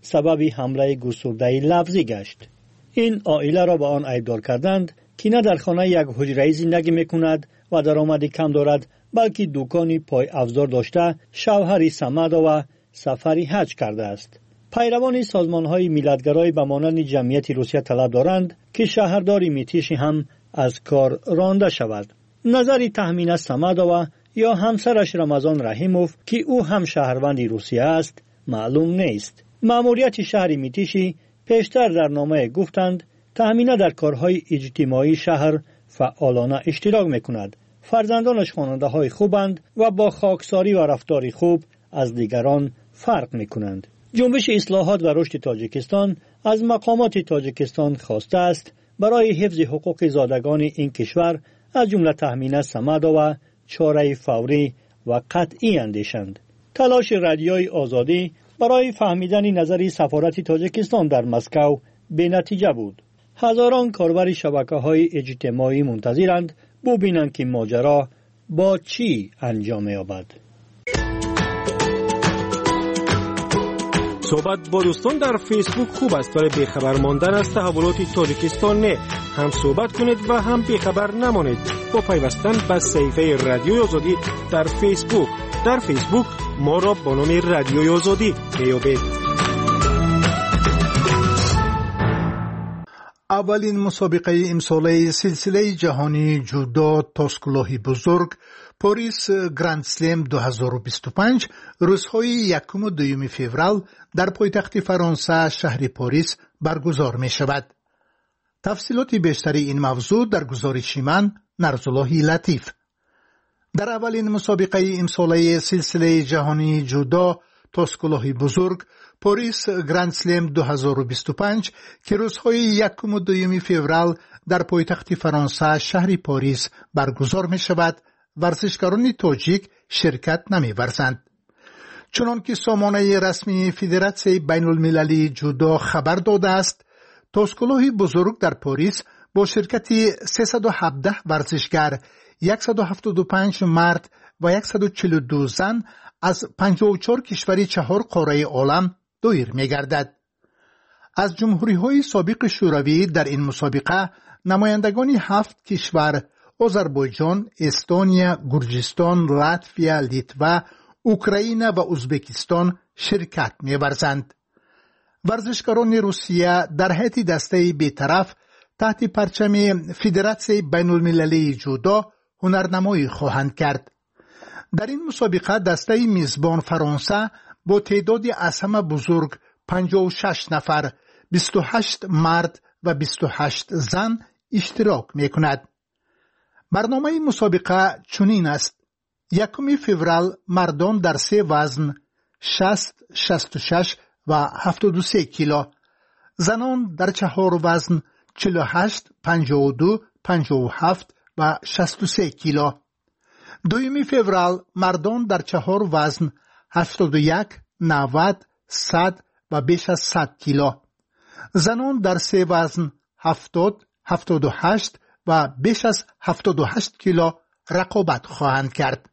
سبب حمله گسترده لفظی گشت. این عائله را به آن ایبدار کردند که نه در خانه یک حجره زندگی میکند و درآمدی کم دارد، بلکه دکانی پای افزار داشته شوهری سمدا و سفری حج کرده است. پیروان سازمان‌های ملت‌گرای به مانند جمعیت روسیه طلب دارند که شهردار میتیشی هم از کار رانده شود. نظری تخمین سمداوا یا همسرش رمضان رحیموف که او هم شهروند روسیه است معلوم نیست. مأموریت شهر میتیشی پیشتر در نامه گفتند تأمین در کارهای اجتماعی شهر فعالانه اشتراک میکند. فرزندانش خواننده های خوبند و با خاکساری و رفتاری خوب از دیگران فرق میکنند. جنبش اصلاحات و رشد تاجیکستان از مقامات تاجیکستان خواسته است برای حفظ حقوق زادگان این کشور از جمله تأمین سمدا و چاره فوری و قطعی اندیشند. تلاش رادیوی آزادی برای فهمیدن نظر سفارت تاجیکستان در مسکو به نتیجه بود. هزاران کاربر شبکه‌های اجتماعی منتظرند ببینند که ماجرا با چی انجام یابد. صحبت با دوستان در فیسبوک خوب است ولی بیخبر ماندن از تحولات تاجیکستان نه. هم صحبت کنید و هم بیخبر نمانید با پیوستن به صفحه رادیوی آزادی در فیسبوک. در فیسبوک ما را با نام رادیوی آزادی میابید. اولین مسابقه امساله سلسله جهانی جودو تاسکلوهی بزرگ پاریس گراند سلم دو هزار و بیست و پنج روزهای یکم و دوم فوریه در پایتخت فرانسه شهر پاریس برگزار می شود. تفصیلات بیشتری این موضوع در گزارش من نرزالله لطیف. در اولین مسابقه امساله سلسله جهانی جودو تاسکلوهی بزرگ پاریس گراند سلم دو هزار و بیست و پنج که روزهای یکم و دوم فوریه در پایتخت فرانسه شهر پاریس برگزار می شود، ورزشکاران تاجیک شرکت نمی ورزند. چنان که سامانه رسمی فدراسیون بین المللی جودو خبر داده است، تاسکلوهی بزرگ در پاریس با شرکت سیصد و هفده ورزشگر، صد و هفتاد و پنج مرد و صد و چهل و دو زن از پنجاه و چهار کشور چهار قاره عالم دایر می گردد. از جمهوری های سابق شوروی در این مسابقه نمایندگان هفت کشور آذربایجان، استونیا، گرجستان، لاتویا، لیتوا، اوکراین و ازبکستان شرکت می ورزند. ورزشکاران روسیه در هیئت دسته بی‌طرف تحت پرچم فدراسیون بین المللی جودو هنرنمایی خواهند کرد. در این مسابقه دسته میزبان فرانسه با تعدادی از همه بزرگ پنجاه و شش نفر، بیست و هشت مرد و بیست و هشت زن اشتراک می کند. برنامه مسابقه چنین است: یکم فوریه مردان در سه وزن شصت، شصت و شش و هفتاد و سه کیلو، زنان در چهار وزن چهل و هشت، پنجاه و دو، پنجاه و هفت و شصت و سه کیلو. دوم فوریه مردان در چهار وزن هفتاد و یک، نود، صد و بیش از صد کیلو، زنان در سه وزن هفتاد، هفتاد و هشت و بیش از هفتاد و هشت کیلو رقابت خواهند کرد.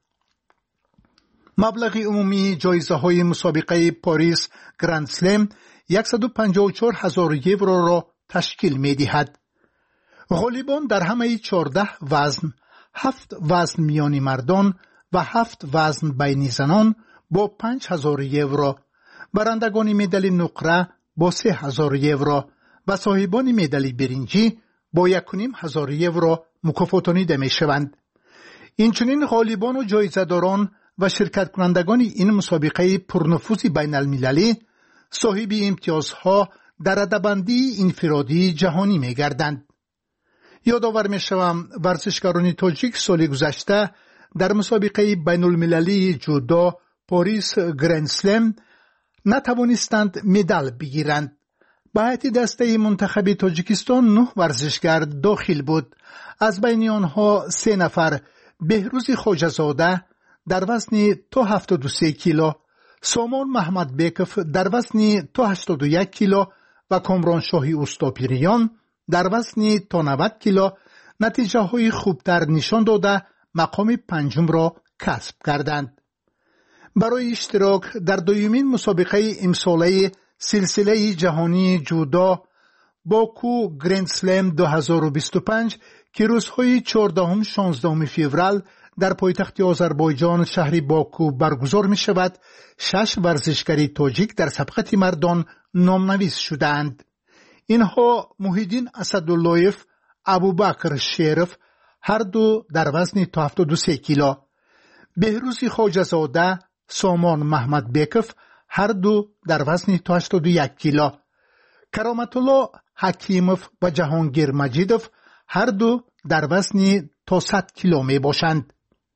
مبلغ عمومی جایزه های مسابقه پاریس گراند سلم صد و پنجاه و چهار هزار یورو را تشکیل می دهد. غالبان در همه چهارده وزن، هفت وزن میانی مردان و هفت وزن بین زنان با پنج هزار یورو، برندگان مدال نقره با سه هزار یورو و صاحبان مدال برنجی با یک و نیم هزار یورو مکافاتانیده می شوند. اینچنین غالبان و جایزه‌داران و شرکت کنندگان این مسابقه پرنفوذ بین المللی صاحب امتیازها در رده‌بندی انفرادی جهانی می گردند. یادآور می شوم ورزشکاران تاجیک سال گذشته در مسابقه بین المللی جودو پاریس گراند سلم نتوانستند مدال بگیرند. به هیئت دسته منتخب تاجیکستان نه ورزشگر داخل بود. از بین آنها سه نفر: بهروز خواجه‌زاده در وزن تا هفتاد و سه کیلو، سامان محمد بیکف در وزن تا هشتاد و یک کیلو و کامران شاهی اوستاپیریان در وزن تا نود کیلو نتیجه های خوبتر نشان داده مقام پنجم را کسب کردند. برای اشتراک در دومین مسابقه امساله سلسله جهانی جودو باکو گرند سلم دو هزار و بیست و پنج که روزهای چهاردهم شانزدهم فوریه در پایتخت آذربایجان شهر باکو برگزار می شود، شش ورزشکاری تاجیک در سبقت مردان نامنویس شدند. اینها محیدین اسداللهیف، ابوبکر شریف هر دو در وزن تا هفتاد و سه کیلو، بهروز خواجه‌زاده، سامان محمد بیکف هر دو در وزن تا هشتاد و یک کیلو، کرامت الله حکیموف و جهانگیر مجیدوف هر دو در وزن تا صد کیلو می باشند.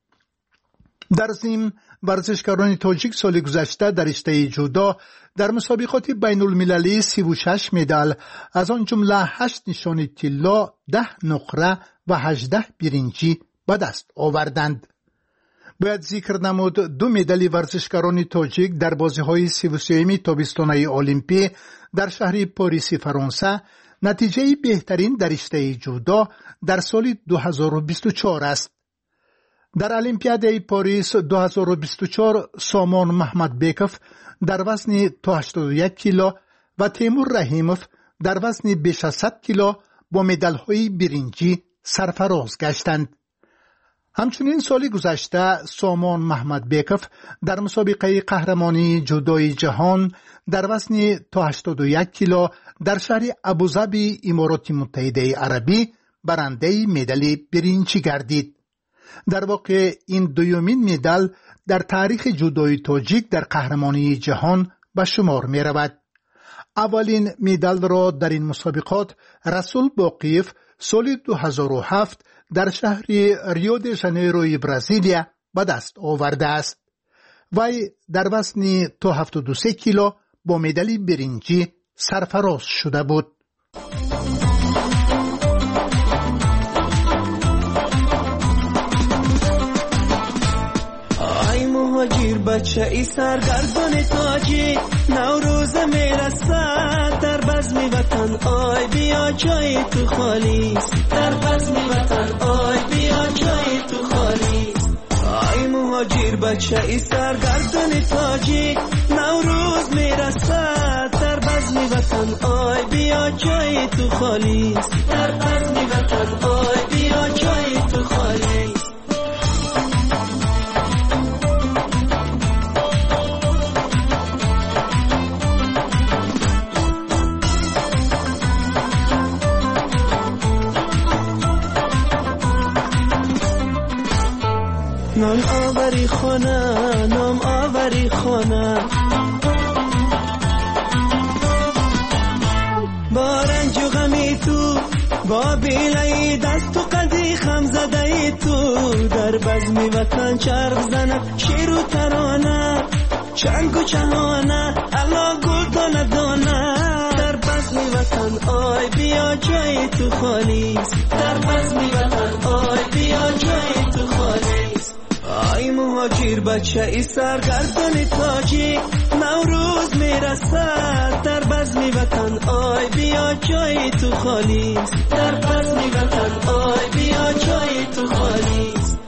در ضمن ورزشکاران تاجیک سال گذشته در رشته جودو در مسابقات بین المللی سی و شش مدال از آن جمله هشت نشان طلا، ده نقره و هجده برنجی به دست آوردند. باید ذکر نمود دو مدال ورزشکاران تاجیک در بازی‌های سی و سوم تابستانه المپی در شهر پاریس فرانسه نتیجه بهترین در رشته جودو در سال دو هزار و بیست و چهار است. در المپیاد پاریس دو هزار و بیست و چهار سامان محمد بیکف در وزن تا هشتاد و یک کیلو و تیمور رحیموف در وزن بیش از صد کیلو با مدال‌های برنجی سرفراز گشتند. همچنین سال گذشته سامان محمد بیکف در مسابقه قهرمانی جودوی جهان در وزن تا هشتاد و یک کیلو در شهر ابوظبی امارات متحده عربی برنده مدال برنجی گردید. در واقع این دومین مدال در تاریخ جودوی تاجیک در قهرمانی جهان به شمار می رود. اولین مدال را در این مسابقات رسول باقیف سال دو هزار و هفت در شهر ریو د ژانیروی برزیلیا به دست آورده است. وی در وزن تا هفتاد و سه کیلو با مدال برنجی سرفراز شده بود. مهاجر بچه ای سرگردان تاجیک نوروز میرسد در بزم وطن آی بیا جای تو خالیست در بزم وطن آی بیا جای تو خالیست آی مهاجر بچه ای سرگردان تاجیک نوروز میرسد در بزم وطن آی بیا جای تو خالیست در بزم وطن آی بیا جای تو خالیست. نام آوری خانه نام آوری خانه با رنج و غمی تو با بیلای دست و قدی خم زده تو در بزم وطن چرخ زند شیر و ترانه چنگ و چهانه الا گل دانه دانه در بزم وطن آی بیا جای تو خالیست در بزم وطن آی بیا جای تو خالیست. آی مهاجر بچه ای سرگردان تاجیک نوروز میرسد در بزم وطن آی بیا جای تو خالیست در بزم وطن آی بیا جای تو خالیست.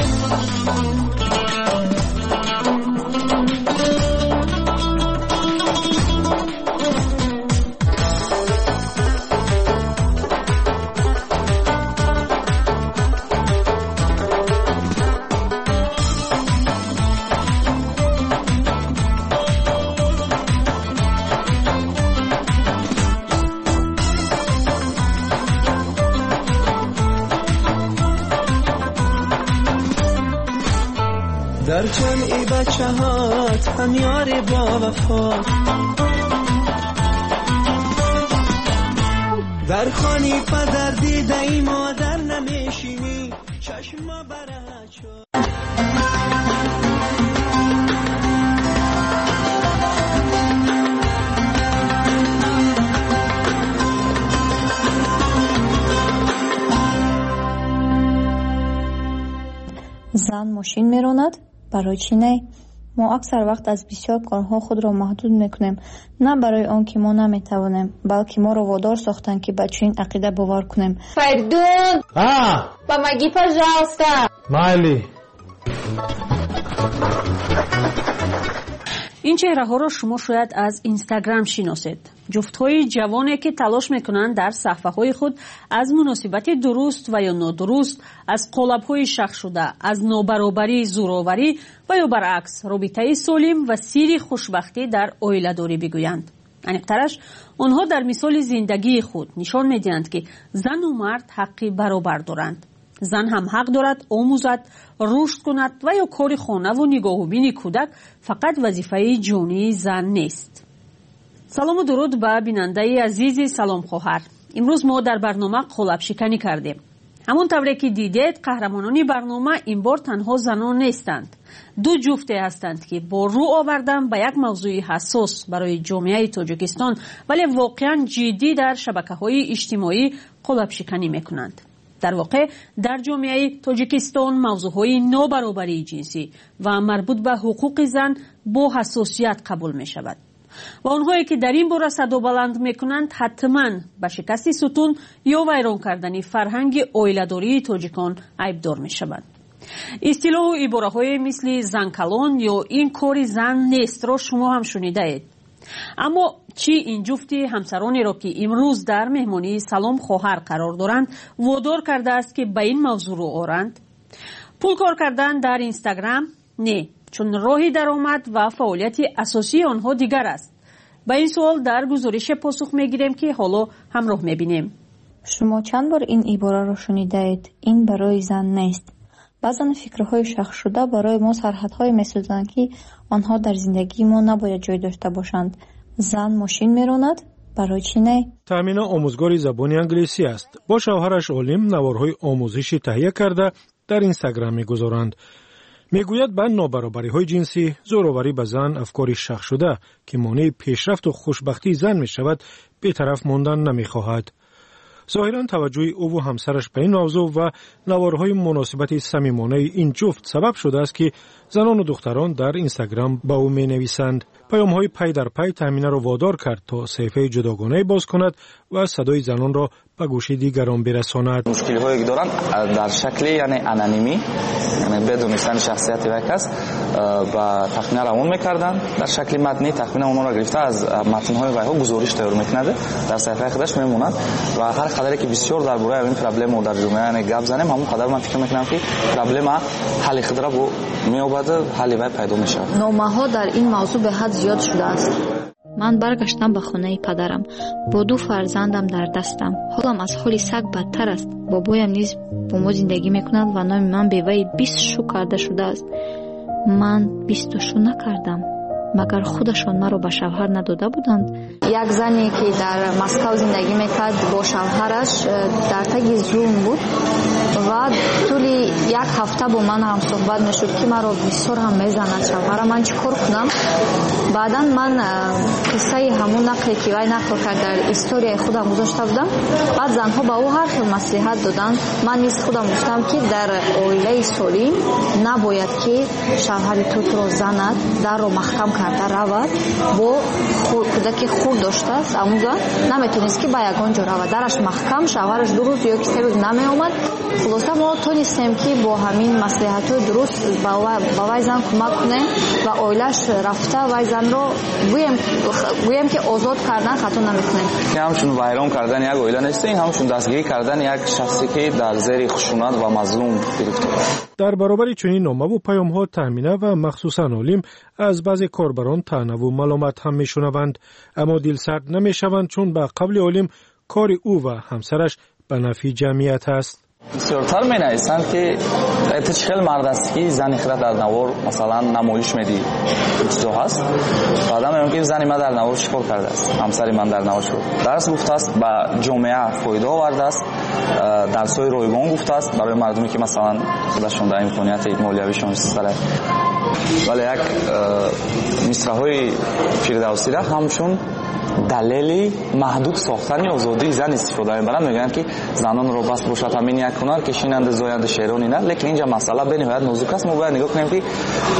در جمعی بچه هات هم یاری با وفا در خانی پدر دیده ای مادر نمیشینی چشم بره چو زن ماشین میراند برای چی نه؟ ما اکثر وقت از بسیار کارها خود را محدود میکنیم، نه برای آن که ما نمیتوانیم، بلکه ما را وادار ساختن که به چنین عقیده باور کنیم. Perdón. Ah. Помоги, пожалуйста. Майли. این چهره‌ها را شما شاید از اینستاگرام شناسید. جفت‌های جوانی که تلاش می‌کنند در صفحه‌های خود از مناسبت درست و یا نادرست، از قالب‌های شخص شده، از نابرابری، زورآوری و یا برعکس رابطه سالم و سیر خوشبختی در عائله‌داری بگویند. انیق‌ترش آنها در مثال زندگی خود نشان می‌دهند که زن و مرد حقی برابر دارند. زن هم حق دارد آموزد، رشد کند و یا کار خانه و نگاهوبین کودک فقط وظیفه جانی زن نیست. سلام و درود به بیننده عزیز سلام خواهر. امروز ما در برنامه قالب شکنی کردیم. همون طوری که دیدید قهرمانان برنامه این بار تنها زنان نیستند. دو جفته هستند که با رو آوردن به یک موضوع حساس برای جامعه تاجیکستان ولی واقعا جدی در شبکه‌های اجتماعی قالب شکنی میکنند. در واقع در جامعه تاجیکستان موضوعهای نابرابری جنسی و مربوط به حقوق زن با حساسیت قبول می شود و آنهایی که در این باره صدا بلند می کنند حتما به شکست ستون یا ویران کردن فرهنگ عائله‌داری تاجیکان عیبدار می شوند. اصطلاح و عباره های مثل زن کلان یا این کار زن نیست را شما هم شنیده اید. اما چی این جفتی همسرانی را که امروز در مهمانی سلام خواهر قرار دارند وادار کرده است که به این موضوع رو آرند؟ پول کار کردن در اینستاگرام؟ نه، چون راهی درآمد و فعالیت اساسی آنها دیگر است. به این سوال در گزارش پاسخ میگیریم که حالا همراه میبینیم. شما چند بار این عباره را شنیده اید؟ این برای زن نیست. بعضن فکرهای شخص شده برای ما سرحدهای میسازند که آنها در زندگی ما نباید جای داشته باشند. زن ماشین میراند، برای چی نه؟ تامینه آموزگار زبان انگلیسی است. با شوهرش عالم نوارهای آموزشی تهیه کرده در اینستاگرام میگذارند. میگوید به نابرابری های جنسی، زورآوری به زن افکاری شخص شده که مانع پیشرفت و خوشبختی زن می شود بی‌طرف ماندن نمیخواهد. ظاهراً توجه او و همسرش به این موضوع و نوارهای مناسبت صمیمانه این جفت سبب شده است که زنان و دختران در اینستاگرام به او می نویسند. پیام‌های پی در پی تامینه را وادار کرد تا صفحه جداگانه باز کند و صدای زنان را به گوش دیگران برساند. مشکل‌هایی که دارند در شکل یعنی انانیمی، یعنی بدون نشان شخصیت یک کس و تخمین روان می‌کردند. در شکل متنی تخمین اونها را گرفته از متن‌های ویها گزارش تیار می‌کند، در صفحه خودش می‌ماند و هر قدری که بسیار درباره این پرابلم در جامعه یعنی گپ زنیم همون قدر من فکر می‌کنم که پرابلم حل خود را با می‌یابد، حل وی پیدا می‌شود. نامه‌ها در این موضوع به حد زیاد شده است. من برگشتم به خانه پدرم با دو فرزندم در دستم. حالم از حال سگ بدتر است. بابایم نیز با ما زندگی میکند و نام من به وی بیست شو کرده شده است. من بیست شو نکردم. مگر خودشان مرا به شوهر نداده بودند؟ یک زنی که در مسکو زندگی میکرد با شوهرش در تگ زوم بود و طولی یک هفته با من هم صحبت میشد که مرا بسیار هم میزند شوهرم، من چی کار کنم؟ بعدا من قصه همون نقلی که وی نقل کرد در استوری خودم گذاشته بودم. بعد زنها به او هر خیل مصلحت دادن. من نیز خودم گفتم که در عائله سالم نباید که شوهر تو تو را زند، در رو محکم کرده رود، با کودک خود داشته است اموزا نمیتونست که با یگان جا رود، درش محکم، شوهرش دو روز یا سه روز نمی آمد. خلاصه ما تونستیم که با همین مصلحت درست با وی زن کمک کنیم و عائله‌اش رفته وی زن رو گویم گویم که آزاد کردن خطا نمیکنیم. که همچون ویران کردن یک عائله نیست، این همچون دستگیری کردن یک شخصی که در زیر خشونت و مظلوم گرفته است. در برابر چنین نامه و پیام‌ها تامینه و مخصوصا عالم از بعضی کاربران طعنه و ملامت هم میشنوند، اما دلسرد نمیشوند چون به قبل عالم کار او و همسرش به نفع جمعیت است. بسیارتر می نویسند که اتشخیل مرد است که زنی خود در نوار مثلا نمایش میدی چیزا هست. بعدا میگم که زنی من در نوار چیکار کرده است، همسری من در نوار چیکار درس گفته است، به جامعه فایده آورده است، درس‌های رایگان گفته است برای مردمی که مثلا خودشون در امکانیت مالیویشون سره. ولی یک مصرع‌های فردوسی را همچون دلیلی محدود ساختن آزادی زن استفاده می‌برند. میگن که زنان رو بس باشد همین یک هنر کشینند زویند شیرانی نه، لیکن اینجا مسئله به نهایت نازک است. ما باید نگاه کنیم که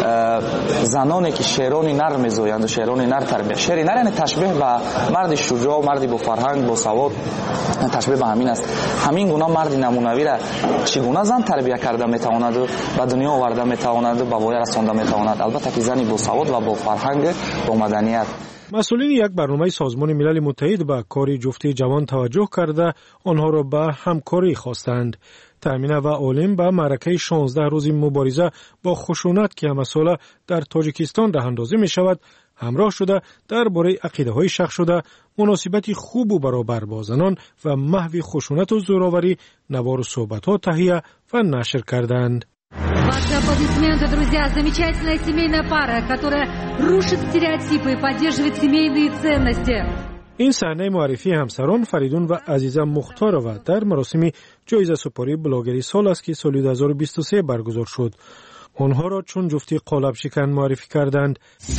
زنانی که شیرانی نر میزویند و شیرانی نر تربیت، شیرانی نر یعنی تشبیه به مرد شجاع، مردی با فرهنگ، با سواد، تشبیه به همین است. همین گونه مرد نمونوی را چگونه زن تربیت کرده میتواند و به دنیا آورده میتواند و به وای رسانده میتواند. البته که زنی با سواد و با فرهنگ، با مدنیت. مسئولین یک برنامه سازمان ملل متحد به کار جفتی جوان توجه کرده آنها را به همکاری خواستند. تامین و عالم به معرکه شانزده روزی مبارزه با خشونت که مسئله در تاجیکستان راه اندازی می شود همراه شده درباره عقیده های شخص شده مناسبت خوب و برابر با زنان و محو خشونت و زوراوری نوار و صحبت ها تهیه و نشر کردند. Ваши аплодисменты, друзья. Замечательная семейная пара, которая рушит стереотипы и поддерживает семейные ценности. این صحنه معرفی همسران فریدون و عزیزه مختارова در مراسم جایزه سپاری بلاگری سال است که سال دو هزار و بیست و سه برگزار شد. آنها را چون جفتی قالب شکن معرفی کردند.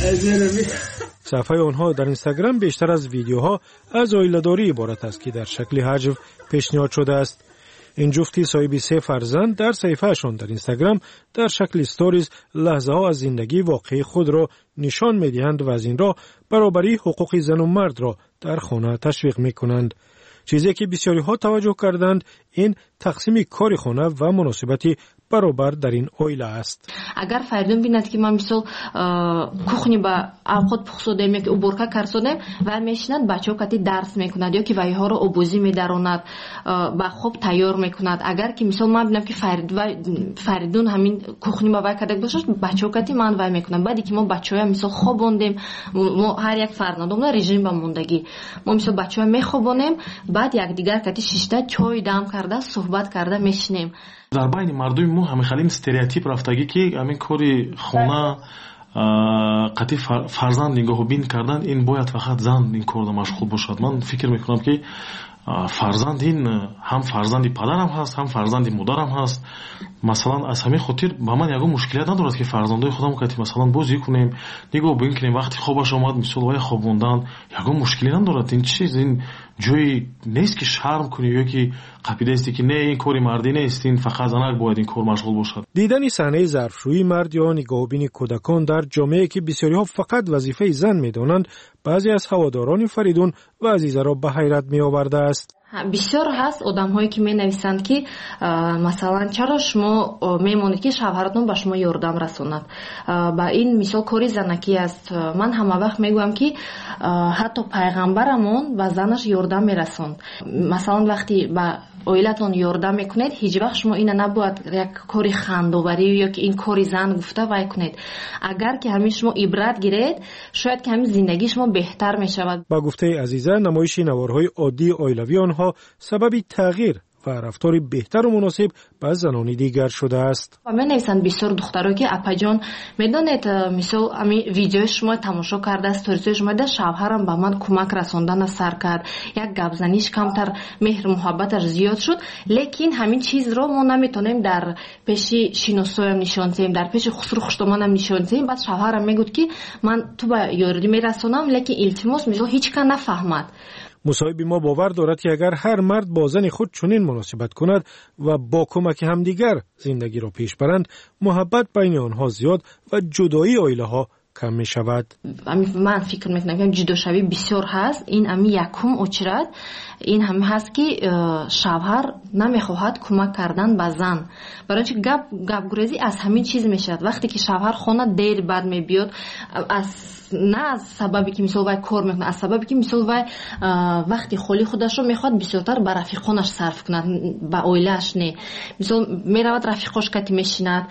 صفحه آنها در اینستاگرام بیشتر از ویدیوها از عائله‌داری عبارت است که در شکل حجو پیشنهاد شده است. این جفتی صاحب سه فرزند در صفحه‌شان در اینستاگرام در شکل استوریز لحظه ها از زندگی واقعی خود را نشان می‌دهند و از این راه برابری حقوق زن و مرد را در خانه تشویق می‌کنند. چیزی که بسیاری ها توجه کردند این تقسیم کار خانه و مناسبتی برابر در این عائله است. اگر فریدون بیند که من مثلا کухни با اوقات پخسودم یک уборка کردم و میشیند بچه‌ها کتی درس میکند یا که وایها رو آبوزی میداروند با خوب تیار میکند. اگر که مثلا من ببینم که فرید و فریدون همین کухни با وای کرده باشه بچه‌ها کتی من وای میکنم. بعدی که ما بچه‌ها مثلا خوابوندیم ما هر یک فرزندمون رژیم با موندگی ما مثلا بچه‌ها میخوابونیم بعد یک دیگر کتی شیشته چای دم کرده صحبت کرده میشینیم. در بین مردم ما همه خیلی استریوتیپ رفتگی که همین کاری خونه قطعی فرزند نگاه بین کردن این باید فقط زن این کار مشغول باشد. من فکر میکنم که فرزند این هم فرزندی پدرم هست هم فرزندی مادرم هست. مثلا از همین خاطر با من یگو مشکلیت ندارد که فرزندای خودم کتی مثلا بازی کنیم نگاه بین کنیم وقتی خوابش آمد مثلا وای خوابوندن یگو مشکلی ندارد. این چیز این جایی نیست که شرم کنی یا که قاعده است که نه این کاری مردی نیست این فقط زنک باید این کار مشغول باشد. دیدن صحنه ظرفشویی مرد یا نگاهبین کودکان در جامعه که بسیاری ها فقط وظیفه زن میدانند بعضی از هواداران فریدون و عزیزه را به حیرت می آورده است. بسیار هست آدم هایی که می نویسند که مثلا چرا شما میمونید که شوهرتون به شما یاردم رسوند. با این مثال کاری زنکی است. من همه وقت میگویم که حتی پیغمبرمون به زنش یاردم میرسوند. مثلا وقتی به عائلتون یاردم میکنید هیچ وقت شما این نباید یک کاری خنداوری یا که این کاری زن گفته وای کنید. اگر که همین شما عبرت گیرید شاید که همین زندگی شما بهتر میشود. با گفته عزیزه نمایش نوارهای عادی عائلوی آنها سبب تغییر و رفتار بهتر و مناسب با زنان دیگر شده است. و من نویسند بسیار دخترها که اپا جان میدونید مثلا همین ویدیو شما تماشا کرده استوریز شما ده شوهرم به من کمک رساندن سر کرد یک گپ زنیش کمتر مهر محبتش زیاد شد لیکن همین چیز رو ما نمیتونیم در پیش شناسایم نشان دهیم در پیش خسرو خشتمانم نشان دهیم. بعد شوهرم میگفت که من تو به یاردی میرسونم لیکن التماس مثلا هیچ کس نفهمد. مصاحب ما باور دارد که اگر هر مرد با زن خود چنین مناسبت کند و با کمک همدیگر زندگی را پیش برند محبت بین آنها زیاد و جدایی عائله ها کم می شود. من فکر میکنم که جدا شوی بسیار هست. این امی یکم اچرد این هم هست که شوهر نمیخواهد کمک کردن به زن برای چه گپ گپ گریزی از همین چیز میشد. وقتی که شوهر خانه دیر بعد میبیاد از نه از سببی که مثلا وای کار میکنه از سببی که مثلا وای وقتی خالی خودش رو میخواد بسیارتر به رفیقانش صرف کند به عائله‌اش نه. مثلا میرود رفیقاش کتی میشیند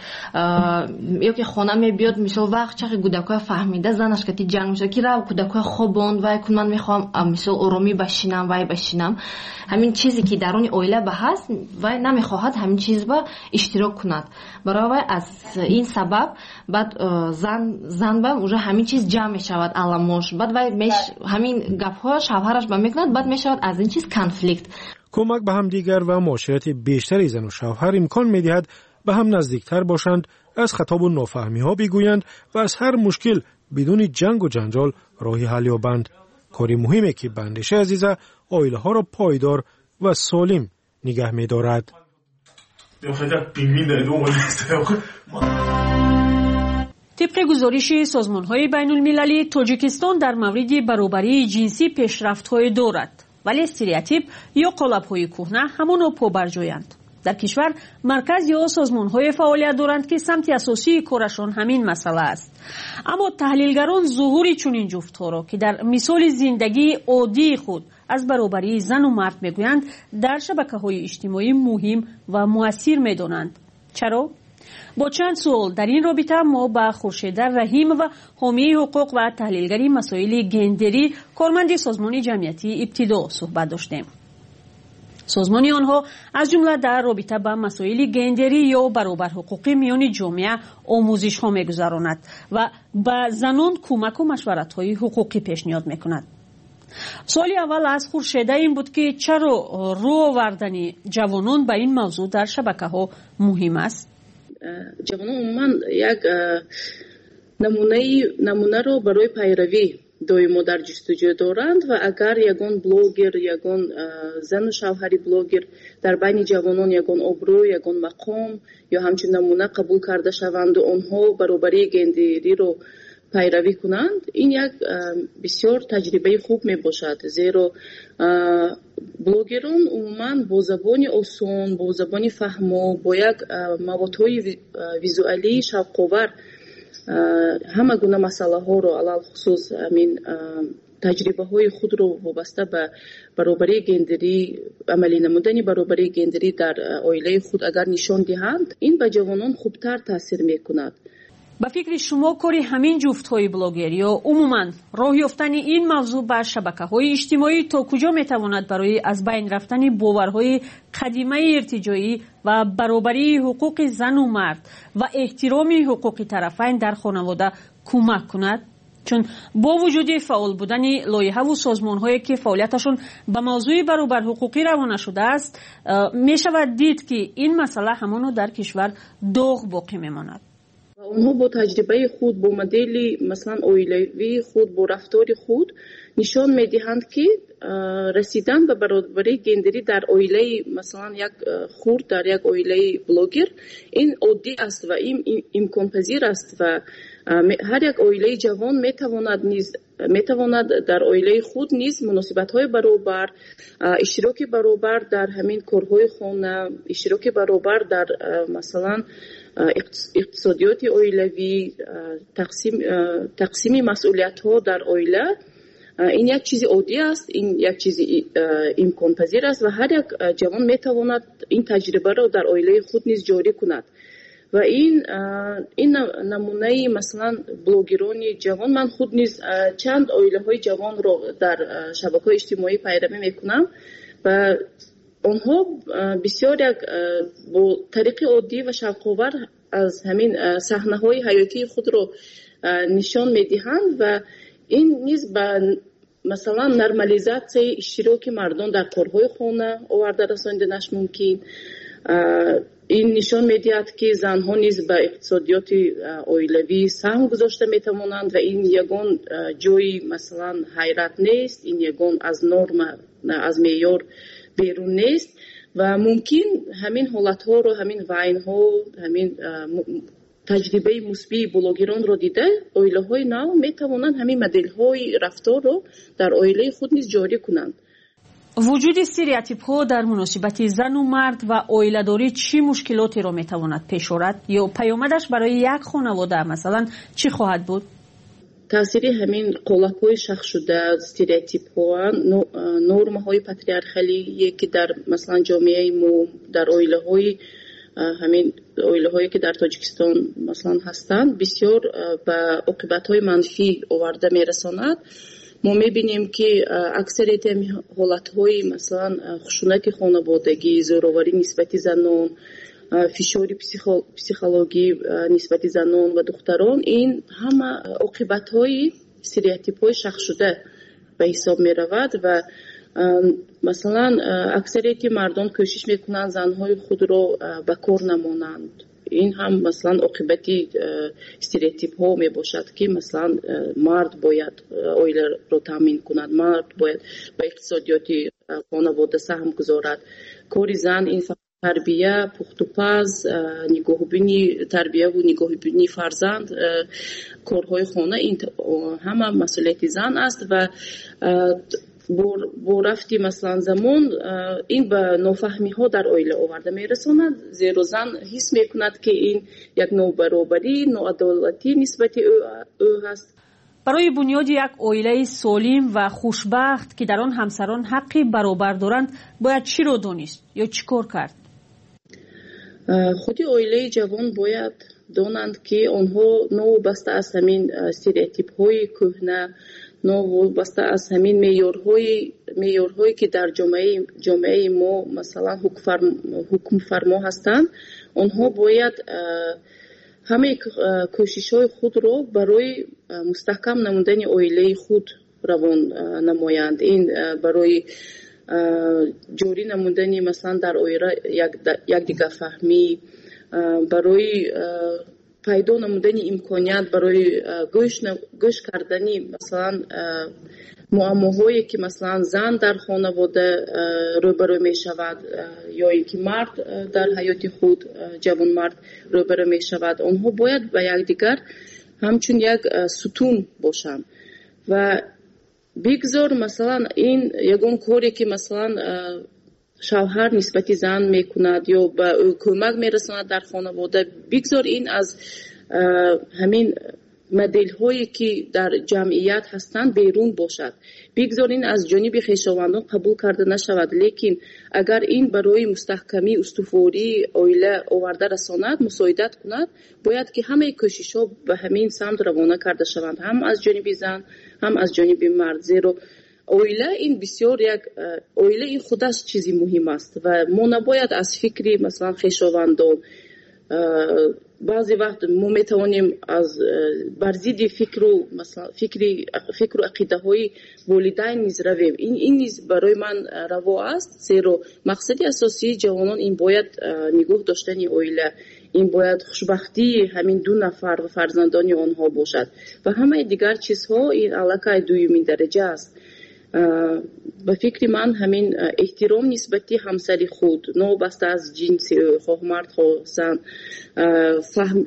یا که خانه میبیاد مثلا وقت چه کودکای فهمیده زنش کتی جنگ میشه که رو کودکای خوابوند وای کن من میخوام مثلا آرامی بشینم وای بشینم. همین چیزی که درون عائله به هست وای نمیخواهد همین چیز با اشتراک کند. برای وای از این سبب بعد زن زن با اونجا همین چیز جمع میشود علامش بعد وای میش همین گپ‌ها شوهرش با میکند بعد میشود از این چیز کانفلیکت. کمک به هم دیگر و معاشرت بیشتری زن و شوهر امکان میدهد به هم نزدیکتر باشند از خطاب و نافهمی ها بگویند و از هر مشکل بدون جنگ و جنجال راهی حل یابند. کاری مهمه که به اندیشه عزیزه عائله ها را پایدار و سالم نگه می دارد. طبق گزارش سازمان‌های بین‌المللی، تاجیکستان در مورد برابری جنسی پیشرفت‌های دارد، ولی استریوتیپ یا قالب‌های کهنه همانو پابرجایند. در کشور مرکز یا سازمان‌های فعالیت دارند که سمت اساسی کارشان همین مسئله است. اما تحلیلگران ظهور چنین جفت‌ها را که در مثال زندگی عادی خود از برابری زن و مرد میگویند، در شبکه‌های اجتماعی مهم و مؤثر می‌دانند. چرا؟ با چند سوال در این رابطه ما با خورشید رحیم و حامی حقوق و تحلیلگری مسائل گندری کارمند سازمان جمعیتی ابتدا صحبت داشتیم. سازمان آنها از جمله در رابطه با مسائل گندری یا برابر حقوقی میان جامعه آموزش ها میگذراند و به زنان کمک و مشورت های حقوقی پیشنهاد میکند. سوال اول از خورشید این بود که چرا رو آوردن جوانان به این موضوع در شبکه ها مهم است؟ جوانان عموما یک نمونه نمونه رو برای پیروی دائما در جستجو دارند و اگر یگان بلوگر، یگان زن و شوهری بلوگر در بین جوانان یگان ابرو، یگان مقام یا همچنین نمونه قبول کرده شوند و آنها برابری گندری رو پیروی کنند، این یک بسیار تجربه خوب می باشد، زیرا بلوگران عموما با زبان آسان، با زبان فهمو، با یک موادهای ویزوالی شوق‌آور همه گونه مسئله ها رو علل خصوص همین تجربه های خود رو وابسته به برابری گندری، عملی نمودن برابری گندری در عائله خود اگر نشان دهند، این به جوانان خوبتر تاثیر میکند. با فکر شما کاری همین جفت های بلاگر یا عموما راه یافتن این موضوع بر شبکه های اجتماعی تا کجا میتواند برای از بین رفتن باورهای قدیمه ارتجاعی و برابری حقوق زن و مرد و احترام حقوق طرفین در خانواده کمک کند؟ چون با وجود فعال بودن لایحه و سازمان هایی که فعالیتشون به موضوع برابر حقوقی روانه شده است، می شود دید که این مسئله همانو در کشور داغ باقی میماند. اونها با تجربه خود، با مدل مثلا عائلوی خود، با رفتار خود نشان میدهند که رسیدن به برابری گندری در عائله مثلا یک خرد، در یک عائله بلوگر، این عادی است و این امکان پذیر است و هر یک عائله جوان میتواند نیز میتواند در عائله خود نیز مناسبت‌های برابر، اشتراک برابر در همین کارهای خانه، اشتراک برابر در مثلا اقتصادیات عائلوی، تقسیم تقسیم مسئولیت‌ها در عائله، این یک چیز عادی است، این یک چیز امکان پذیر است و هر یک جوان میتواند این تجربه را در عائله خود نیز جاری کند. و این این نمونه مثلا بلوگران جوان، من خود نیز چند عائله های جوان رو در شبکه‌های اجتماعی پیروی میکنم و آنها بسیار یک با طریق عادی و شوق‌آور از همین صحنه‌های حیاتی خود رو نشان میدهند و این نیز به مثلا نرمالیزاسیای اشتراک مردان در کارهای خانه آورده رساندنش ممکن. این نشان میدهد که زنها نیز به اقتصادیات عائلوی سهم گذاشته میتوانند و این یگان جای مثلا حیرت نیست، این یگان از نرم، از معیار بیرون نیست و ممکن همین حالت ها رو، همین وین ها، همین تجربه مثبت بلوگران رو دیده عائله های نو میتوانند همین مدل های رفتار رو در عائله خود نیز جاری کنند. وجود استریوتیپ ها در مناسبت زن و مرد و عائله داری چی مشکلاتی را میتواند پیش آورد یا پیامدش برای یک خانواده مثلا چی خواهد بود؟ تاثیر همین قالب های شخص شده، استریوتیپ ها، نرم های پاتریارخالی که در مثلا جامعه ما، در عائله های همین عائله هایی که در تاجیکستان مثلا هستند، بسیار به عاقبت های منفی آورده میرساند. ما میبینیم که اکثریت حالت های مثلا خشونت خانوادگی، زوراوری نسبت زنان، فشار پسیخولوژی نسبت زنان و دختران، این همه عاقبت های استریوتیپ های شخص شده به حساب می رود و مثلا اکثریت مردم کوشش میکنند زنهای خود را به کار نمانند. این هم مثلا عاقبتی استریوتیپ ها می باشد که مثلا مرد باید اویله رو تامین کند، مرد باید به اقتصادیات خانواده سهم گذارد. کاری زن این تربیه، پخت و پز، نگاهبینی تربیه و نگاهبینی فرزند، کارهای خانه، این همه مسئولیت زن است و با رفتی مثلا زمان این به نافهمی ها در عائله آورده می رساند، زیرا زن حس می کند که این یک نابرابری، ناعدالتی نسبت او هست. برای بنیاد یک عائله سالم و خوشبخت که در آن همسران حقی برابر دارند باید چی رو دانست یا چی کار کرد؟ خودی عائله جوان باید دانند که آنها نوابسته از همین استریوتیپ های کهنه، نوابسته از همین معیارهای معیارهایی که در جامعه جامعه ما مثلا حکم فرما هستند، آنها باید همه کوشش های خود را برای مستحکم نمودن عائله خود روان نمایند. این برای جوری نمودن مثلا در عائله یک دیگر فهمی، برای پیدا نمودن امکانیت برای گوش گوش کردنی مثلا معماهایی که مثلا زن در خانواده روبرو می شود یا اینکه مرد در حیات خود جوان مرد روبرو می شود، آنها باید به یکدیگر همچون یک ستون باشند و بگذار مثلا این یگان کاری که مثلا شوهر نسبت زن میکند یا به او کمک میرساند در خانواده، بگذار این از همین مدل هایی که در جمعیت هستند بیرون باشد، بگذار این از جانب خویشاوندان قبول کرده نشود. لیکن اگر این برای مستحکمی استواری عائله آورده رساند، مساعدت کند، باید که همه کوشش ها به همین سمت روانه کرده شوند، هم از جانب زن هم از جانب مرد. زیرا عائله این بسیار یک عائله این خودش چیزی مهم است و ما نباید از فکری مثلا خویشاوندان بعضی وقت ما میتوانیم از برزید فکر و مثلا فکری فکر و عقیده های والدین نیز رویم. این این نیز برای من روا است، زیرا مقصد اساسی جوانان این باید نگاه داشتن عائله، این باید خوشبختی همین دو نفر و فرزندان آنها باشد و همه دیگر چیزها این علاقه دومین درجه است. به فکر من همین احترام نسبتی همسری خود، نوبسته از جنس خواه مرد خواه زن، فهم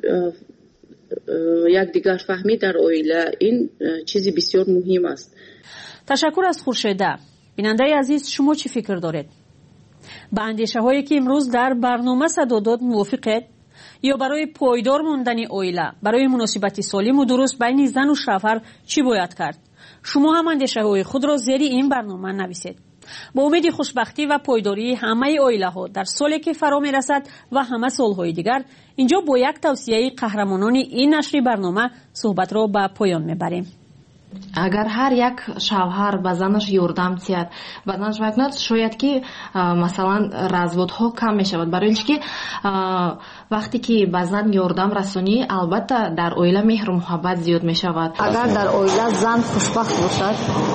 یک دیگر فهمی در عائله، این چیزی بسیار مهم است. تشکر از خورشیده. بیننده عزیز، شما چی فکر دارید؟ به اندیشه هایی که امروز در برنامه صدا داد موافقید؟ یا برای پایدار موندن عائله، برای مناسبت سالم و درست بین زن و شوهر چی باید کرد؟ شما هم اندیشه های خود را زیر این برنامه نویسید. با امید خوشبختی و پایداری همه عائله ها در سالی که فرا می رسد و همه سالهای دیگر، اینجا با یک توصیه قهرمانان این نشر برنامه صحبت را به پایان می بریم. اگر هر یک شوهر به زنش یاردم تید و زنش بکند، شاید که مثلا разводها کم می شود، برای اینکه وقتی که به زن یاردم رسانی البته در عائله مهر و محبت زیاد می شود. اگر در عائله زن خوشبخت باشد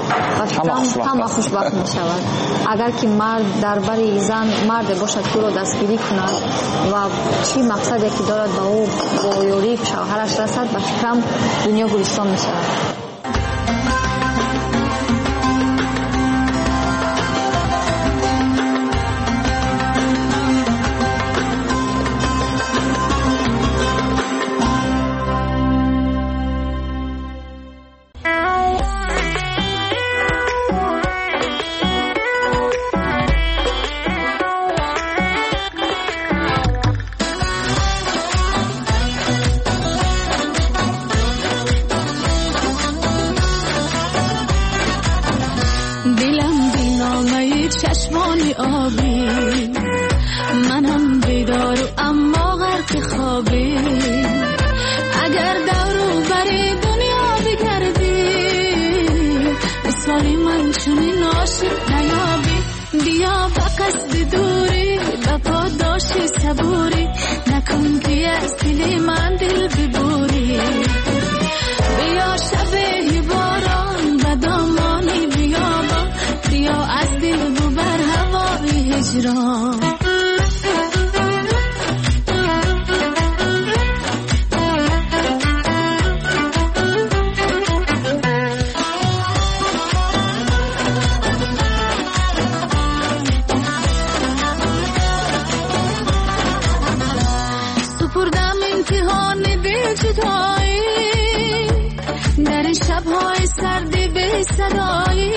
همه خوشبخت می شود. اگر که مرد در بری زن مرد باشد که رو دستگیری کند و چی مقصدی که دارد به او با یاری شوهرش رسد، به فکرم دنیا گلستان می شود. چشمانی آبی، منم بیدار و اما غرق خوابی. اگر دورو بری دنیا بگردی، مثالی من چونین عاشق نیابی. بیا به قصد دوری به پاداشی صبوری، نکن که از دل من دل ببوری. بیا شبه باران به دامانی بیابان، بیا از دل ببر هوای هجران. امتحان دل جدایی در شب‌های سردی به صدایی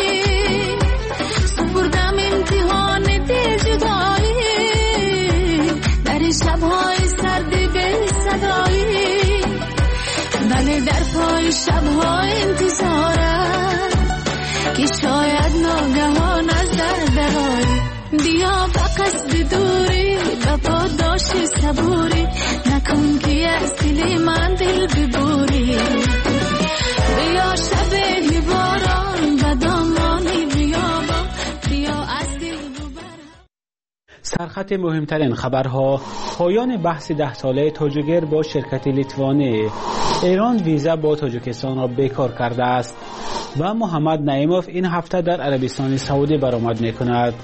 سپردم امتحان دل جدایی در شب‌های سردی به صدایی ولی در پای شب‌های انتظارم که شاید ناگهان از در درایی بیا به قصد دوری به پاداش صبوری نکن که از دل من دل ببوری بیا شب باران و دامانی بیابان بیا از دل ببرم. سرخط مهمترین خبرها: پایان بحث ده ساله تاجیگر با شرکت لیتوانی، ایران ویزا با تاجیکستان را بیکار کرده است و محمد نعیموف این هفته در عربستان سعودی برآمد می‌کند.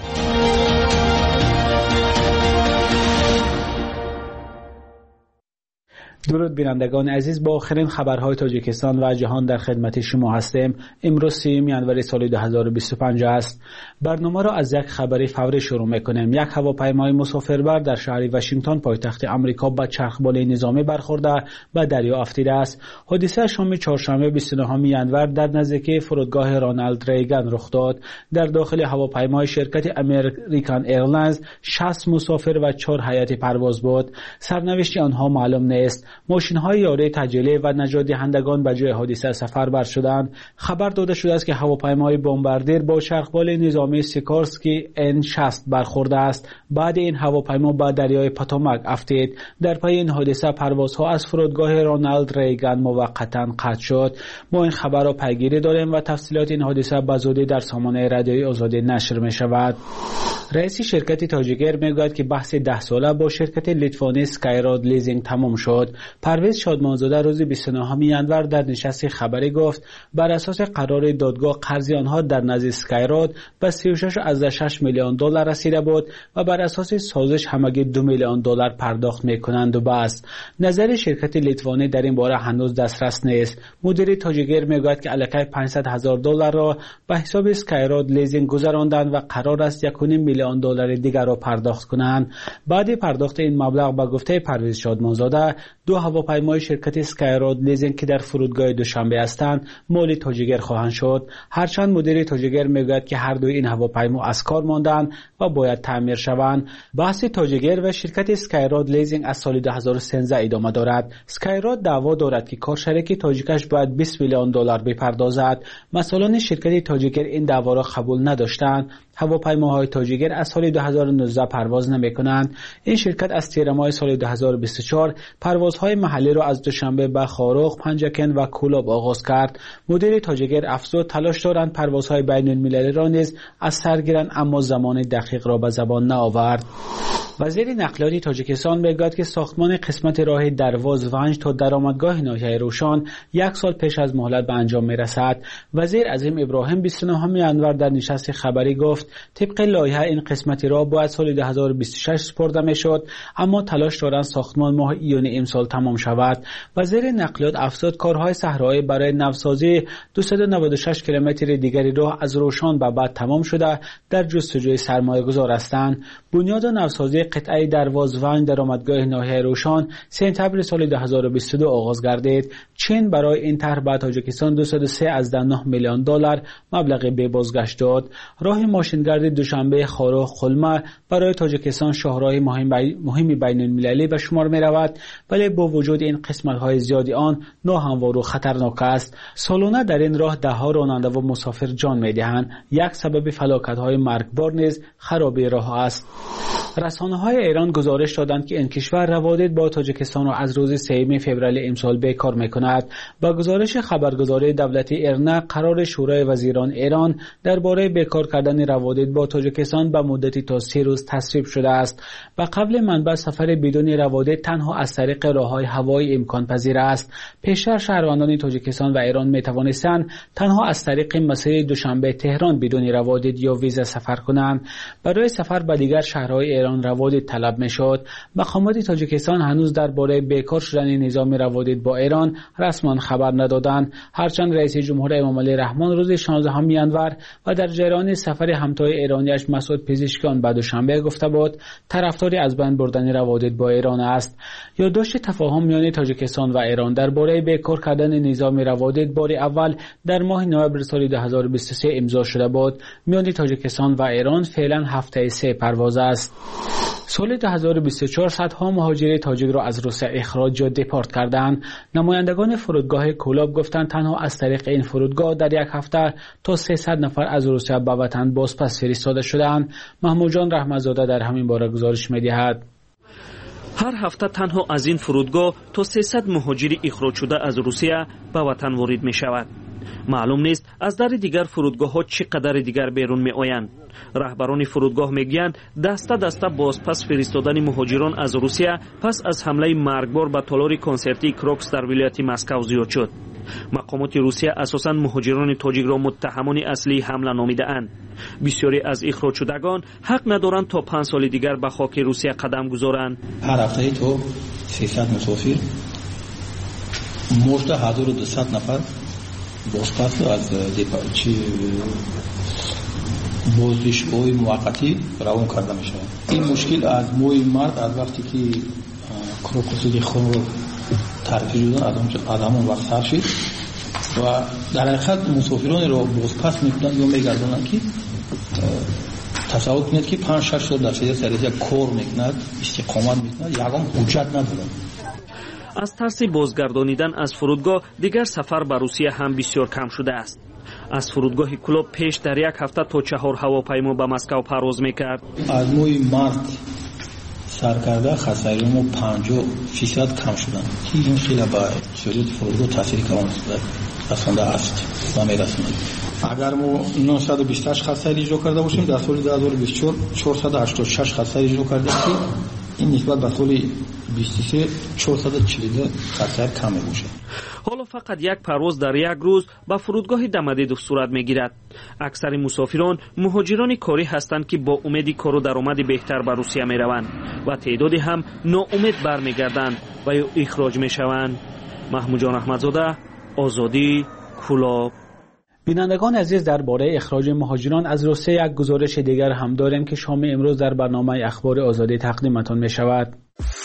درود بینندگان عزیز، با آخرین خبرهای تاجیکستان و جهان در خدمت شما هستیم. امروز سوم ژانویه سال دو هزار و بیست و پنج است. برنامه را از یک خبر فوری شروع می‌کنیم. یک هواپیمای مسافربر در شهر واشنگتن پایتخت آمریکا به چرخبال نظامی برخورده به دریا افتیده است. حادثه شام چهارشنبه بیست و نهم ژانویه در نزدیکی فرودگاه رونالد ریگان رخ داد. در داخل هواپیمای شرکت امریکن ایرلاینز شصت مسافر و چهار هیئت پرواز بود. سرنوشت آنها معلوم نیست. ماشین‌های یاری تجلی و نجات دهندگان به جای حادثه سفر بر شدند. خبر داده شده است که هواپیمای بمباردیر با چرخبال نظامی سیکورسکی ان شصت برخورده است. بعد این هواپیما به دریای پاتوماک افتید. در پی این حادثه پروازها از فرودگاه رونالد ریگان موقتا قطع شد. ما این خبر را پیگیری داریم و تفصیلات این حادثه به زودی در سامانه رادیوی آزادی نشر می شود. رئیس شرکت تاجیگر میگوید که بحث ده ساله با شرکت لیتوانی سکایراد لیزینگ تمام شد. پرویز شادمانزاده روز بیست و نهم ژانویه در نشست خبری گفت بر اساس قرار دادگاه قرض آنها در نزد سکایراد به سی و شش ممیز شش میلیون دلار رسیده بود و بر اساس سازش همگی دو میلیون دلار پرداخت میکنند و بس. نظر شرکت لیتوانی در این باره هنوز دسترس نیست. مدیر تاجیگر میگوید که الکی پانصد هزار دلار را به حساب سکایراد لیزینگ گذراندند و قرار است یک و نیم میلیون دلار دیگر را پرداخت کنند. بعد پرداخت این مبلغ به گفته پرویز شادمانزاده دو هواپیمای شرکت سکایراد لیزینگ که در فرودگاه دوشنبه هستند مال تاجیگر خواهند شد. هرچند مدیر تاجیگر میگوید که هر دو این هواپیما از کار ماندند و باید تعمیر شوند. بحث تاجیگر و شرکت سکایراد لیزینگ از سال دو هزار و سیزده ادامه دارد. سکایراد دعوا دارد که کارشریک تاجیکش باید بیست میلیون دلار بپردازد. مسئولان شرکت تاجیگر این دعوا را قبول نداشتند. هواپیماهای تاجیگر از سال دو هزار و نوزده پرواز نمی‌کنند. این شرکت از تیر ماه سال دو هزار و بیست و چهار پروازهای محلی را از دوشنبه به خاروخ، پنجکن و کولاب آغاز کرد. مدیر تاجیگر افزود تلاش دارند پروازهای بین المللی را نیز از سر گیرند، اما زمان دقیق را به زبان نآورد. وزیر نقلیات تاجیکستان میگوید که ساختمان قسمت راه درواز ونج تا درآمدگاه ناحیه روشان یک سال پیش از مهلت به انجام میرسد. وزیر عظیم ابراهیم بیست و نهم ژانویه در نشست خبری گفت طبق لایحه این قسمت راه باید سال دو هزار و بیست و شش سپرده میشد، اما تلاش دارند ساختمان ماه ایون امسال تمام شود. وزیر نقلیات افزود کارهای صحرایی برای نوسازی دویست و نود و شش کیلومتر دیگری راه از روشان به بعد تمام شده در جستجوی سرمایه‌گذار هستند. بنیاد نوسازی قطعه درواز ونج درآمدگاه ناحیه روشان سپتامبر سال دو هزار و بیست و دو آغاز گردید. چین برای این طرح به تاجیکستان دویست و سه ممیز نه میلیون دلار مبلغ به بازگشت داد. راه ماشینگرد دوشنبه خاروخ خلمه برای تاجیکستان شاهراه مهم بین المللی به شمار می رود، ولی با وجود این قسمت های زیادی آن ناهموار و خطرناک است. سالانه در این راه ده ها راننده و مسافر جان می دهند. یک سبب فلاکت های مرگبار نیز خرابی راه است. رسانه‌های ایران گزارش دادند که این کشور روابط با تاجیکستان را از روز سوم فوریه امسال بیکار می‌کند. با گزارش خبرگزاری دولتی ایرنا قرار شورای وزیران ایران درباره بیکار کردن روابط با تاجیکستان به مدتی تا سه روز تصویب شده است. با قبل منبع سفر بدون روابط تنها از طریق راه‌های هوایی امکان پذیر است. پیشتر شهروندان تاجیکستان و ایران می‌توانستند تنها از طریق مسیر دوشنبه تهران بدون روابط یا ویزا سفر کنند. برای سفر به دیگر شهرهای ایران روادید طلب میشد. مقامات تاجیکستان هنوز درباره بیکار شدن نظام روادید با ایران رسما خبر ندادند، هرچند رئیس جمهور امام علی رحمان روز شانزدهم ینور و در جریان سفر همتای ایرانیش مسعود پزشکیان به دوشنبه گفته بود طرفداری از بین بردن روادید با ایران است. یادداشت تفاهم میان تاجیکستان و ایران درباره بیکار کردن نظام روادید بار اول در ماه نوامبر سال دو هزار و بیست و سه امضا شده بود. میان تاجیکستان و ایران فعلا هفته سه پرواز است. سال دو هزار و بیست و چهار صدها مهاجر تاجیک را از روسیه اخراج یا دپورت کردند. نمایندگان فرودگاه کولاب گفتند تنها از طریق این فرودگاه در یک هفته تا سیصد نفر از روسیه به وطن بازپس فرستاده شدند. محمود جان رحمتزاده در همین باره گزارش می‌دهد. هر هفته تنها از این فرودگاه تا سیصد مهاجر اخراج شده از روسیه به وطن وارد می شود. معلوم نیست از در دیگر فرودگاه ها چقدر دیگر بیرون می آیند. رهبران فرودگاه میگویند دسته دسته بازپس فرستادن مهاجران از روسیه پس از حمله مرگبار به تالار کنسرتی کروکس در ولایت مسکو زیاد شد. مقامات روسیه اساساً مهاجران تاجیک را متهمان اصلی حمله نامیده اند. بسیاری از اخراج شدگان حق ندارند تا پنج سال دیگر به خاک روسیه قدم گذارند. هر هفته تو سیصد مسافر مورد هزار و دویست نفر بازپس از دیپارچی بازداشتگاه موقتی روان کرده می شود. این مشکل از ماه مارس از وقتی که کروکوس خون رو ترک شدن از همون وقت سر شد و در حقیقت مسافران رو بازپس میکنند یا میگردانند که تصور کنید که پنج شش سال در سریع کار میکند، استقامت میکند، یکم حجت ندارند. از ترس بازگردانیدن از فرودگاه دیگر سفر به روسیه هم بسیار کم شده است. از فرودگاه کلوب پیش در یک هفته تا چهار هواپیما به مسکو پرواز میکرد. از ماه مارس سرکرده خساری ما پنجاه فیصد کم شدن که این خیلی با شروط فرودگاه تاثیر کلان رسانده است و میرساند. اگر ما نهصد و بیست و هشت خساری اجرا کرده باشیم در سال دو هزار و بیست و چهار چهارصد و هشتاد و شش خساری اجرا کرده که این نسبت به سال بیست و سه چهارصد و چهل خسار کم میشه. حالا فقط یک پرواز در یک روز به فرودگاه دمدیدوف صورت میگیرد. اکثر مسافران مهاجران کاری هستند که با امید کار و درآمد بهتر به روسیه میروند و تعدادی هم ناامید برمیگردند و یا اخراج میشوند. محمود جان احمدزاده، آزادی، کلاب. بینندگان عزیز، درباره اخراج مهاجران از روسیه یک گزارش دیگر هم داریم که شام امروز در برنامه اخبار آزادی تقدیمتان می شود.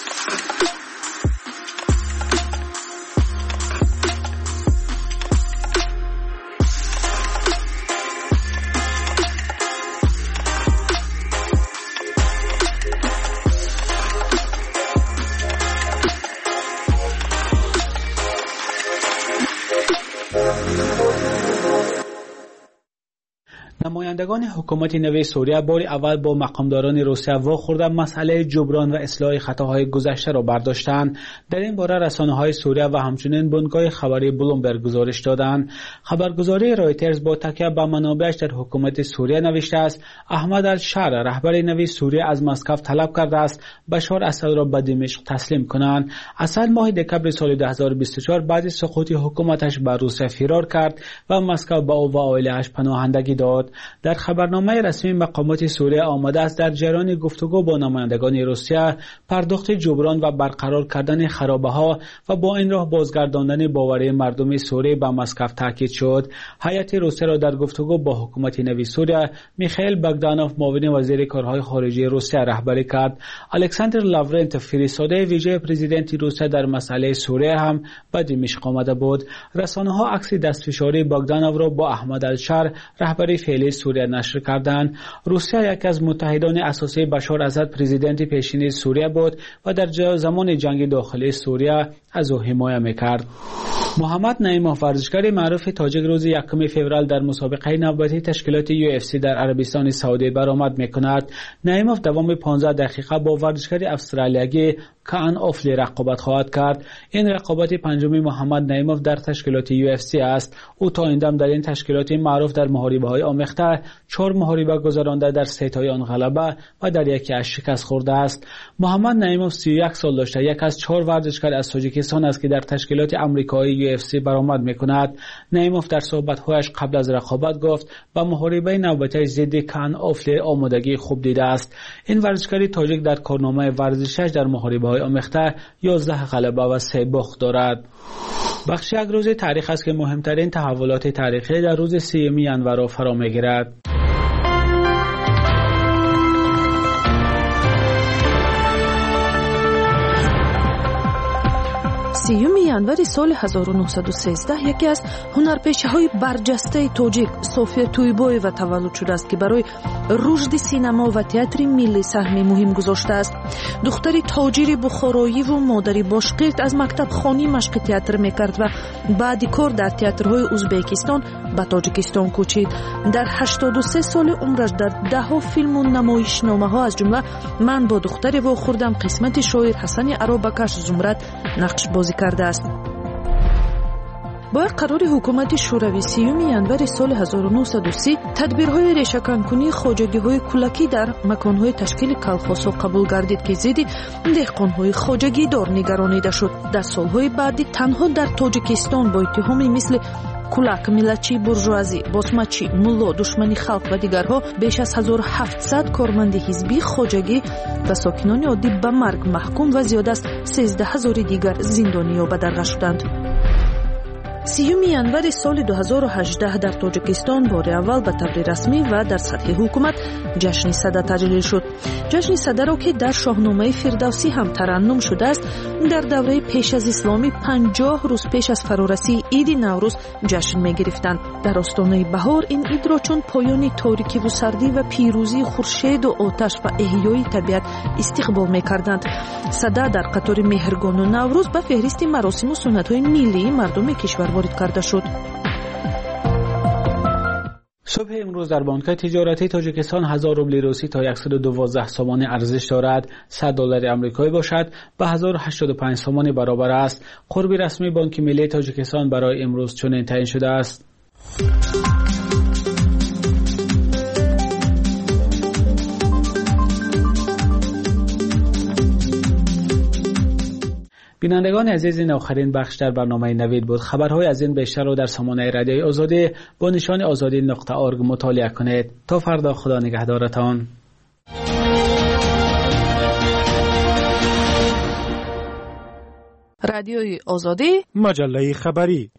نمایندگان حکومت نو سوریه بار اول با مقامداران روسیه واخورده مسئله جبران و اصلاح خطاهای گذشته را برداشتند. در این باره رسانه‌های سوریه و همچنین بنگاه خبری بلومبرگ گزارش دادند. خبرگزاری رایترز با تکیه به منابعش در حکومت سوریه نوشته است احمد الشر رهبر نو سوریه از مسکو طلب کرده است بشار اسد را به دمشق تسلیم کنند. اسد ماه دکمبر سال دو هزار و بیست و چهار بعد از سقوط حکومتش به روسیه فرار کرد و مسکو به او و عائله‌اش پناهندگی داد. در خبرنامه رسمی مقامات سوریه آمده است در جریان گفتگو با نمایندگان روسیه پرداخت جبران و برقرار کردن خرابه‌ها و با این راه بازگرداندن باوری مردم سوریه به مسکو تاکید شد. هیئت روسیه را در گفتگو با حکومت نو سوریه میخائیل بگدانوف معاون وزیر کارهای خارجی روسیه رهبری کرد. الکساندر لاورنت فرستاده ویژه پرزیدنت روسیه در مسئله سوریه هم به دمشق آمده بود. رسانه‌ها عکس دستفشاری بگدانوف را با احمد الشر رهبر فعلی سوریه نشر کردند. روسیه یکی از متحدان اساسی بشار اسد پرزیدنت پیشین سوریه بود و در زمان جنگ داخلی سوریه از او حمایت میکرد. محمد نعیموف ورزشکار معروف تاجیک روز یکم فوریه در مسابقه نوبتی تشکیلات یو اف سی در عربستان سعودی برآمد میکند. نعیموف دوام پانزده دقیقه با ورزشکار استرالیایی کان اوفلی رقابت خواهد کرد. این رقابت پنجمی محمد نعیموف در تشکیلات یو اف سی است. او تا این دم در این تشکیلات معروف در محاربه‌های آمیخته آمیخته چهار محاربه گذرانده در سه تای آن غلبه و در یکی از شکست خورده است. محمد نعیموف سی و یک سال داشته، یک از چهار ورزشکار از تاجیکستان است که در تشکیلات آمریکایی یو اف سی برآمد میکند. نعیموف در صحبت‌هایش قبل از رقابت گفت با محاربه نوبتی ضد کان آفلر آمادگی خوب دیده است. این ورزشکار تاجیک در کارنامه ورزشش در محاربه‌های آمیخته یازده غلبه و سه باخت دارد. بخش یک روز تاریخ است که مهمترین تحولات تاریخی در روز سیوم ژانویه را فرا می‌گیرد. سیوم январи соли ҳазору нуҳсаду сездах яке аз ҳунарпешаҳои барҷастаи тоҷик София Туйбоева таваллуд шудааст, ки барои рушди синемо ва театри миллӣ саҳми муҳим гузоштааст. духтари тоҷири бухороиву модари бошқирт аз мактабхонӣ машқи театр мекард ва баъди кор дар театрҳои Узбекистон ба Тоҷикистон кӯчид. дар ҳаштоду се соли умраш дар даҳо филму намоишномаҳо аз ҷумла «Ман бо духтаре вохӯрдам» қисмати шоир Ҳасани Аробакаш Зумрат нақшбозӣ кардааст. бо қарори ҳукумати шӯравӣ сиюми январи соли ҳазору нуҳсаду си тадбирҳои решаканкунии хоҷагиҳои кӯлакӣ дар маконҳои ташкили калхозҳо қабул гардид, ки зидди деҳқонҳои хоҷагидор нигаронида шуд. дар солҳои баъдӣ танҳо дар Тоҷикистон бо иттиҳоми мисли кулак, миллатчӣ, буржуазӣ, босмачӣ, мулло, душмани халқ ва дигарҳо беш аз ҳазору ҳафтсад корманди ҳизбӣ, хоҷагӣ ва сокинони оддӣ ба марг маҳкум ва зиёда аз сенздаҳ ҳазори дигар зиндонӣ ё ба дарға шуданд. сиюми январи соли ду ҳазору ҳаждаҳ дар Тоҷикистон бори аввал ба таври расмӣ ва дар сатҳи ҳукумат ҷашни сада таҷлил шуд. ҷашни садаро ки дар шоҳномаи Фирдавсӣ ҳам тараннум шудааст, дар давраи пеш аз исломӣ панҷоҳ рӯз пеш аз фарорасии иди Наврӯз ҷашн мегирифтанд. дар остонаи баҳор ин идро чун поёни торикиву сардӣ ва пирӯзии хуршеду оташ ва эҳёи табиат истиқбол мекарданд. сада дар қатори меҳргону Наврӯз ба феҳристи маросиму суннатҳои миллии мардуми кишвар ворид карда шуд. صبح امروز در بانک تجارتی تاجیکستان هزار روبل روسی تا صد و دوازده سوم ارزش دارد. صد دلار آمریکایی باشد به هزار و هشتاد و پنج سوم برابر است. قربی رسمی بانک ملی تاجیکستان برای امروز چنین تعیین شده است. بینندگان عزیز، این آخرین بخش در برنامه نوید بود. خبرهای از این بیشتر رو در سامانه رادیوی آزادی با نشان آزادی نقطه ارگ مطالعه کنید. تا فردا، خدا نگهدارتان. رادیوی آزادی، مجله خبری.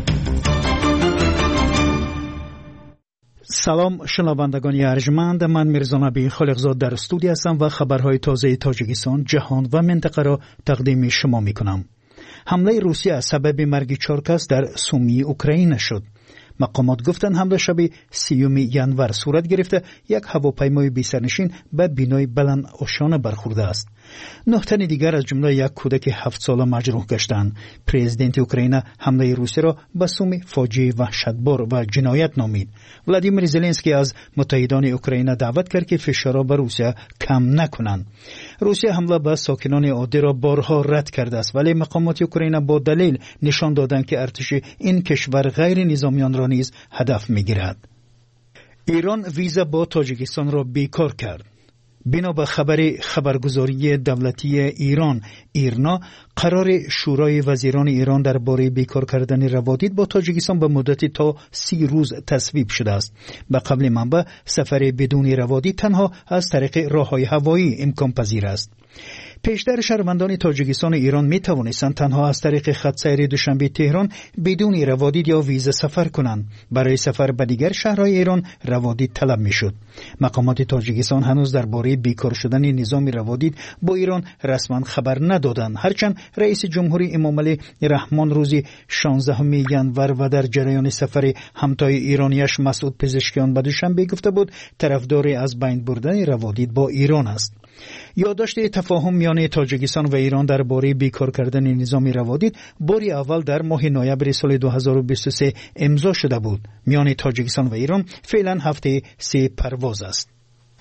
سلام شنوندگان ارجمند، من میرزا نبی خالقزاد در استودیو هستم و خبرهای تازه تاجیکستان، جهان و منطقه را تقدیم شما میکنم. حمله روسیه سبب مرگ چهار کس در سومی اوکراین شد. مقامات گفتند حمله شب سیوم ژانویه صورت گرفته، یک هواپیمای بی سرنشین به بینای بلند آشانه برخورده است. نه تن دیگر از جمله یک کودک هفت ساله مجروح گشتند. پرزیدنت اوکراین حمله روسیه را به سوم فاجعه وحشتبار و جنایت نامید. ولادیمیر زلنسکی از متحدان اوکراین دعوت کرد که فشار را بر روسیه کم نکنند. روسیه حمله به ساکنان عادی را بارها رد کرده است، ولی مقامات اوکراین با دلیل نشان دادند که ارتش این کشور غیر نظامیان را نیز هدف میگیرد. ایران ویزا با تاجیکستان را بیکار کرد. بنا به خبر خبرگزاری دولتی ایران ایرنا، قرار شورای وزیران ایران درباره بیکار کردن روادید با تاجیکستان به مدت تا سی روز تصویب شده است. به قبل منبع سفر بدون روادید تنها از طریق راههای هوایی امکان پذیر است. پیشتر شهروندان تاجیکستان ایران می توانستند تنها از طریق خط سیر دوشنبه تهران بدون روادید یا ویزا سفر کنند. برای سفر به دیگر شهرهای ایران روادید طلب می شد. مقامات تاجیکستان هنوز درباره بیکار شدن نظام روادید با ایران رسما خبر ندادند، هرچند رئیس جمهوری امامعلی رحمان روز شانزدهم ژانویه و در جریان سفر همتای ایرانیش مسعود پزشکیان به دوشنبه گفته بود طرفدار از بین بردن روادید با ایران است. یادداشت تفاهم میان تاجیکستان و ایران درباره بیکار کردن نظام روادید باری اول در ماه نوامبر سال دو هزار و بیست و سه امضا شده بود. میان تاجیکستان و ایران فعلا هفته سه پرواز است.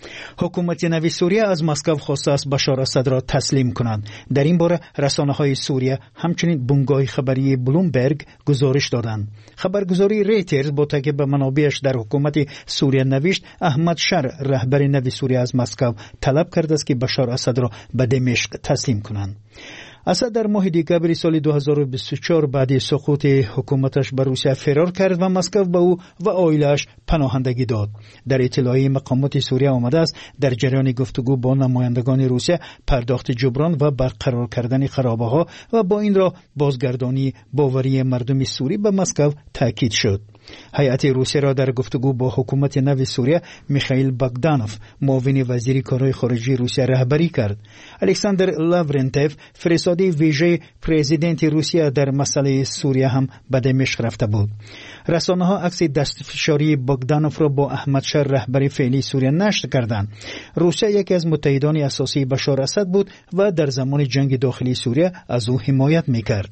حکومت نوی سوریه از مسکو خواسته است بشار اسد را تسلیم کنند. در این باره رسانه‌های سوریه همچنین بنگاه خبری بلومبرگ گزارش دادند. خبرگزاری ریترز با تکیه به منابعش در حکومت سوریه نوشت احمد شر رهبر نوی سوریه از مسکو طلب کرده است که بشار اسد را به دمشق تسلیم کنند. اسد در ماه دکامبر سال دو هزار و بیست و چهار بعد سقوط حکومتش به روسیه فرار کرد و مسکو به او و عائله‌اش پناهندگی داد. در اطلاعیه مقامات سوریه آمده است در جریان گفتگو با نمایندگان روسیه پرداخت جبران و برقرار کردن خرابه‌ها و با این راه بازگردانی باوری مردم سوری به مسکو تاکید شد. هیئت روسیه را در گفتگو با حکومت نو سوریه میخائیل باگدانوف معاون وزیر کارهای خارجی روسیه رهبری کرد. الکساندر لاورنتیف فرستاده ویژه پرزیدنت روسیه در مسئله سوریه هم به دمشق رفته بود. رسانه‌ها عکس دستفشاری باگدانوف را با احمد شر رهبر فعلی سوریه نشر کردند. روسیه یکی از متحدان اساسی بشار اسد بود و در زمان جنگ داخلی سوریه از او حمایت میکرد.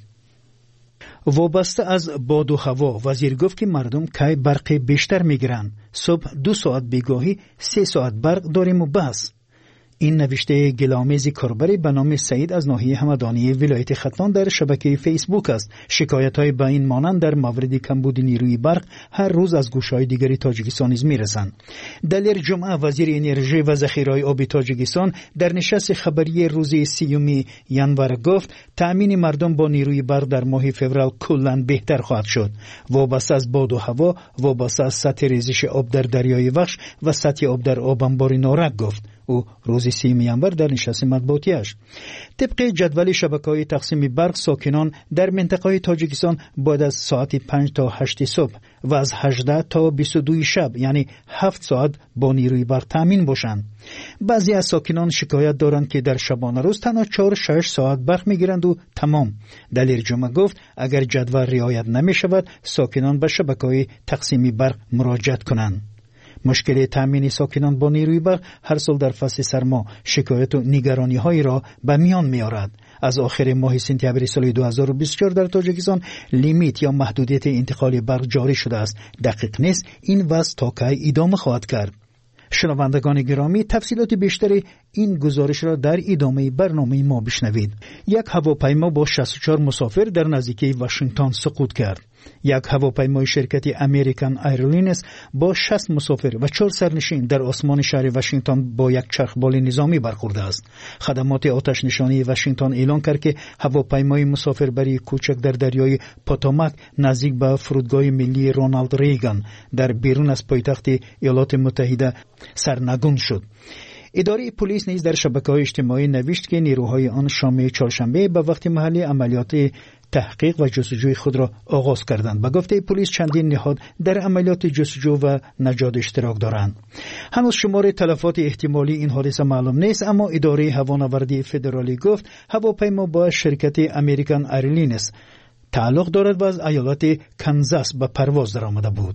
وابسته از باد و هوا وزیر گفت که مردم کی برق بیشتر میگیرن. صبح دو ساعت بیگاهی سه ساعت برق داریم و بس. این نوشته گلامیزی کاربری به نام سعید از ناحیه همدانی ولایت ختلان در شبکه فیسبوک است. شکایت‌های به این مانند در مورد کمبود نیروی برق هر روز از گوشه‌های دیگری تاجیکستان نیز میرسند. دلیر جمعه وزیر انرژی و ذخیره آبی تاجیکستان در نشست خبری روز سیوم ژانویه گفت تأمین مردم با نیروی برق در ماه فوریه کلاً بهتر خواهد شد. وابسته از باد و هوا، وابسته از سطح ریزش آب در دریای وخش و سطح آب در آب انبار نارک گفت. او روز سیوم ژانویه در نشست مطبوعاتیش طبق جدول شبکه‌های تقسیم برق ساکنان در منطقه تاجیکستان باید از ساعت پنج تا هشت صبح و از هجده تا بیست و دو شب یعنی هفت ساعت با نیروی برق تامین باشند. بعضی از ساکنان شکایت دارند که در شبانه روز تنها چهار شش ساعت برق میگیرند و تمام. دلیر جمعه گفت اگر جدول رعایت نمی شود ساکنان به شبکه‌های تقسیم برق مراجعت کنند. مشکل تامین ساکنان با نیروی برق هر سال در فصل سرما شکایت و نگرانی های را به میان می آورد. از آخر ماه سپتامبر سال دو هزار و بیست و چهار در تاجیکستان لیمیت یا محدودیت انتقال برق جاری شده است. دقیق نیست این وضع تا کی ادامه خواهد کرد. شنوندگان گرامی تفصیلات بیشتری این گزارش را در ادامه برنامه ما بشنوید. یک هواپیما با شصت و چهار مسافر در نزدیکی واشنگتن سقوط کرد. یک هواپیمای شرکت امریکن ایرلاینز با شصت مسافر و چهار سرنشین در آسمان شهر واشنگتن با یک چرخبال نظامی برخورده است. خدمات آتش نشانی واشنگتن اعلام کرد که هواپیمای مسافربری کوچک در دریای پاتوماک نزدیک به فرودگاه ملی رونالد ریگان در بیرون از پایتخت ایالات متحده سرنگون شد. اداره پلیس نیز در شبکه‌های اجتماعی نوشت که نیروهای آن شام چهارشنبه به وقت محلی عملیات تحقیق و جستجوی خود را آغاز کردند. به گفته پلیس چندین نهاد در عملیات جستجو و نجات اشتراک دارند. هنوز شمار تلفات احتمالی این حادثه معلوم نیست، اما اداره هوانوردی فدرالی گفت هواپیما با شرکت امریکن ایرلاینز تعلق دارد و از ایالت کانزاس به پرواز درآمده بود.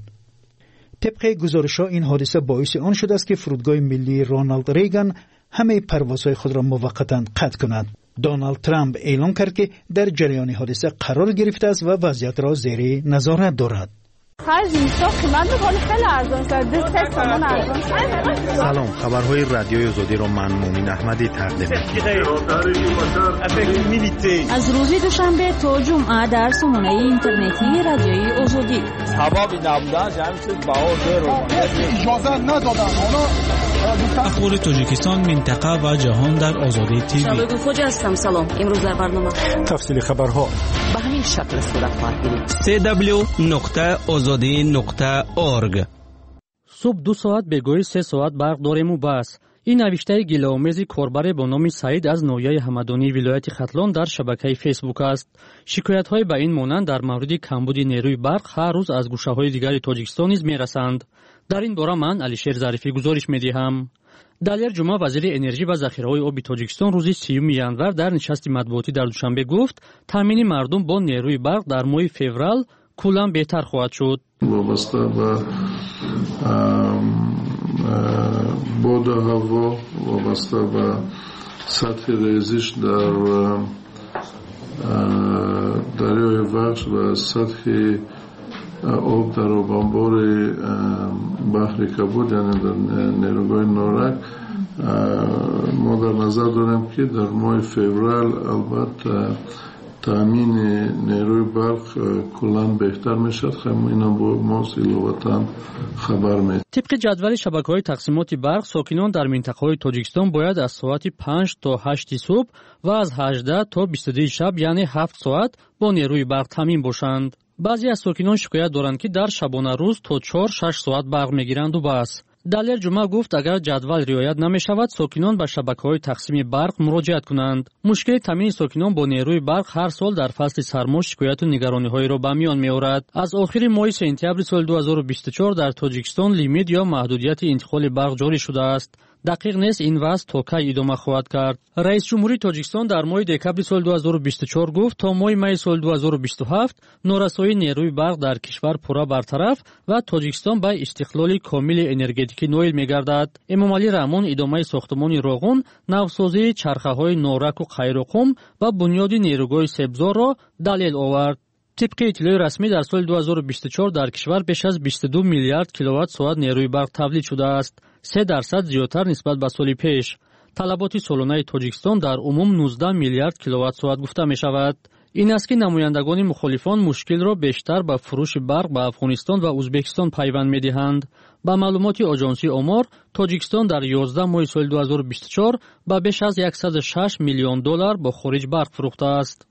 طبق گزارش‌ها این حادثه باعث آن شده است که فرودگاه ملی رونالد ریگان همه پروازهای خود را موقتاً قطع کند. دونالد ترامپ اعلام کرد که در جریان حادثه قرار گرفته است و وضعیت را زیر نظارت دارد. سلام، خبرهای رادیوی آزادی را من مومن احمدی تقدیم می‌کنم. از روز دوشنبه تا جمعه در سامانه اینترنتی رادیوی آزادی. اخبار تاجیکستان، منطقه و جهان در آزادی تیوی. شباب خوش هستم. سلام. امروز در برنامه تفصیل خبرها به همین شکل صورت خواهد گرفت. سی دبلیو نقطه آزادی نقطه اورگ. صبح دو ساعت بگوی سه ساعت برق داریم و بس. این نوشته گلاآمیزی کاربر با نام سعید از ناحیه همدانی ولایت ختلان در شبکه فیسبوک است. شکایت‌های به این مانند در مورد کمبود نیروی برق هر روز از گوشه‌های دیگر تاجیکستان نیز می‌رسند. در این باره من علیشیر ظریفی گزارش می‌دهم. دلیر جمعه وزیر انرژی و ذخیره‌های آبی تاجیکستان روز سیوم ژانویه در نشست مطبوعاتی در دوشنبه گفت تامین مردم با نیروی برق در ماه فوریه کلاً بهتر خواهد شد. وابسته به باد هوا، وابسته به سطح ریزش در دریای وخش و سطح آب در آبانبار بحر کبود یعنی در نیروگاه نارک ما در نظر داریم که در ماه فوریه البته تامین نیروی برق کلاً بهتر میشد. خب اینا با ما سیلواتن خبر میده. طبق جدول شبکه‌های تقسیمات برق ساکنان در منطقه‌های تاجیکستان باید از ساعت پنج تا هشت صبح و از هجده تا بیست و دو شب یعنی هفت ساعت با نیروی برق تامین باشند. بعضی از ساکنان شکایت دارند که در شبانه روز تا چهار شش ساعت برق میگیرند و بس. دلیر جمعه گفت اگر جدول رعایت نمی‌شود ساکنان به شبکه‌های تقسیم برق مراجعت کنند. مشکل تامین ساکنان با نیروی برق هر سال در فصل سرما شکایت و نگرانی‌های را به میان می‌آورد. از آخر ماه سپتامبر سال دو هزار و بیست و چهار در تاجیکستان لیمیت یا محدودیت انتقال برق جاری شده است. دقیق نیست این وضع تا کی ادامه خواهد کرد. رئیس جمهوری تاجیکستان در ماه دکمبر سال دو هزار و بیست و چهار گفت تا ماه می سال دو هزار و بیست و هفت نارسایی نیروی برق در کشور پورا برطرف و تاجیکستان به استقلال کامل انرژتیکی نائل می‌گردد. امامعلی رحمان ادامه ساختمان راغون، نوسازی چرخه‌های نارک و قیرقم و بنیاد نیروگاه سبزار را دلیل آورد. طبق اطلاع رسمی در سال دو هزار و بیست و چهار در کشور بیش از بیست و دو میلیارد کیلووات ساعت نیروی برق تولید شده است. سه درصد زیادتر نسبت به سال پیش. طلبات سالانه تاجیکستان در عموم نوزده میلیارد کیلووات ساعت گفته می شود. این است که نمایندگان مخالفان مشکل را بیشتر به فروش برق به افغانستان و ازبکستان پیوند می دهند. با معلومات آژانسی آمار، تاجیکستان در یازده ماه سال دو هزار و بیست و چهار به بیش از صد و شش میلیون دلار با خارج برق فروخته است.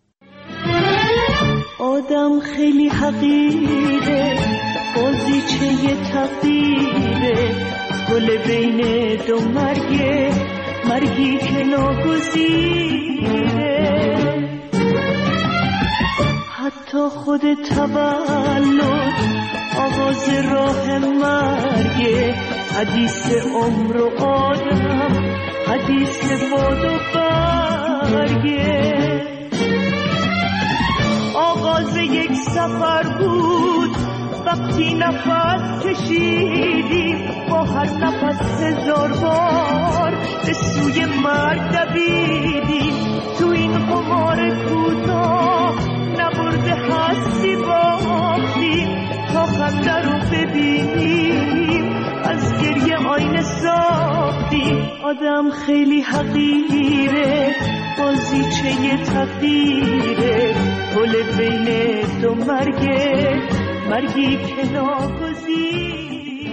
آدم خیلی حقیره، بازیچه تقدیره، گل بین دو مرگه، مرگی که ناگزیره. حتی خود تولد آغاز راه مرگه، حدیث عمر و آدم، حدیث باد و برگه. آغاز یک سفر بود وقتی نفس کشیدیم، با هر نفس هزار بار به سوی مرگ دویدیم. تو این قمار کوتاه نبرده هستی باختیم، تا خنده رو ببینیم از گریه آینه ساختیم. آدم خیلی حقیره، بازیچه تقدیره، گل بین دو مرگه، مرگی که ناگزیره.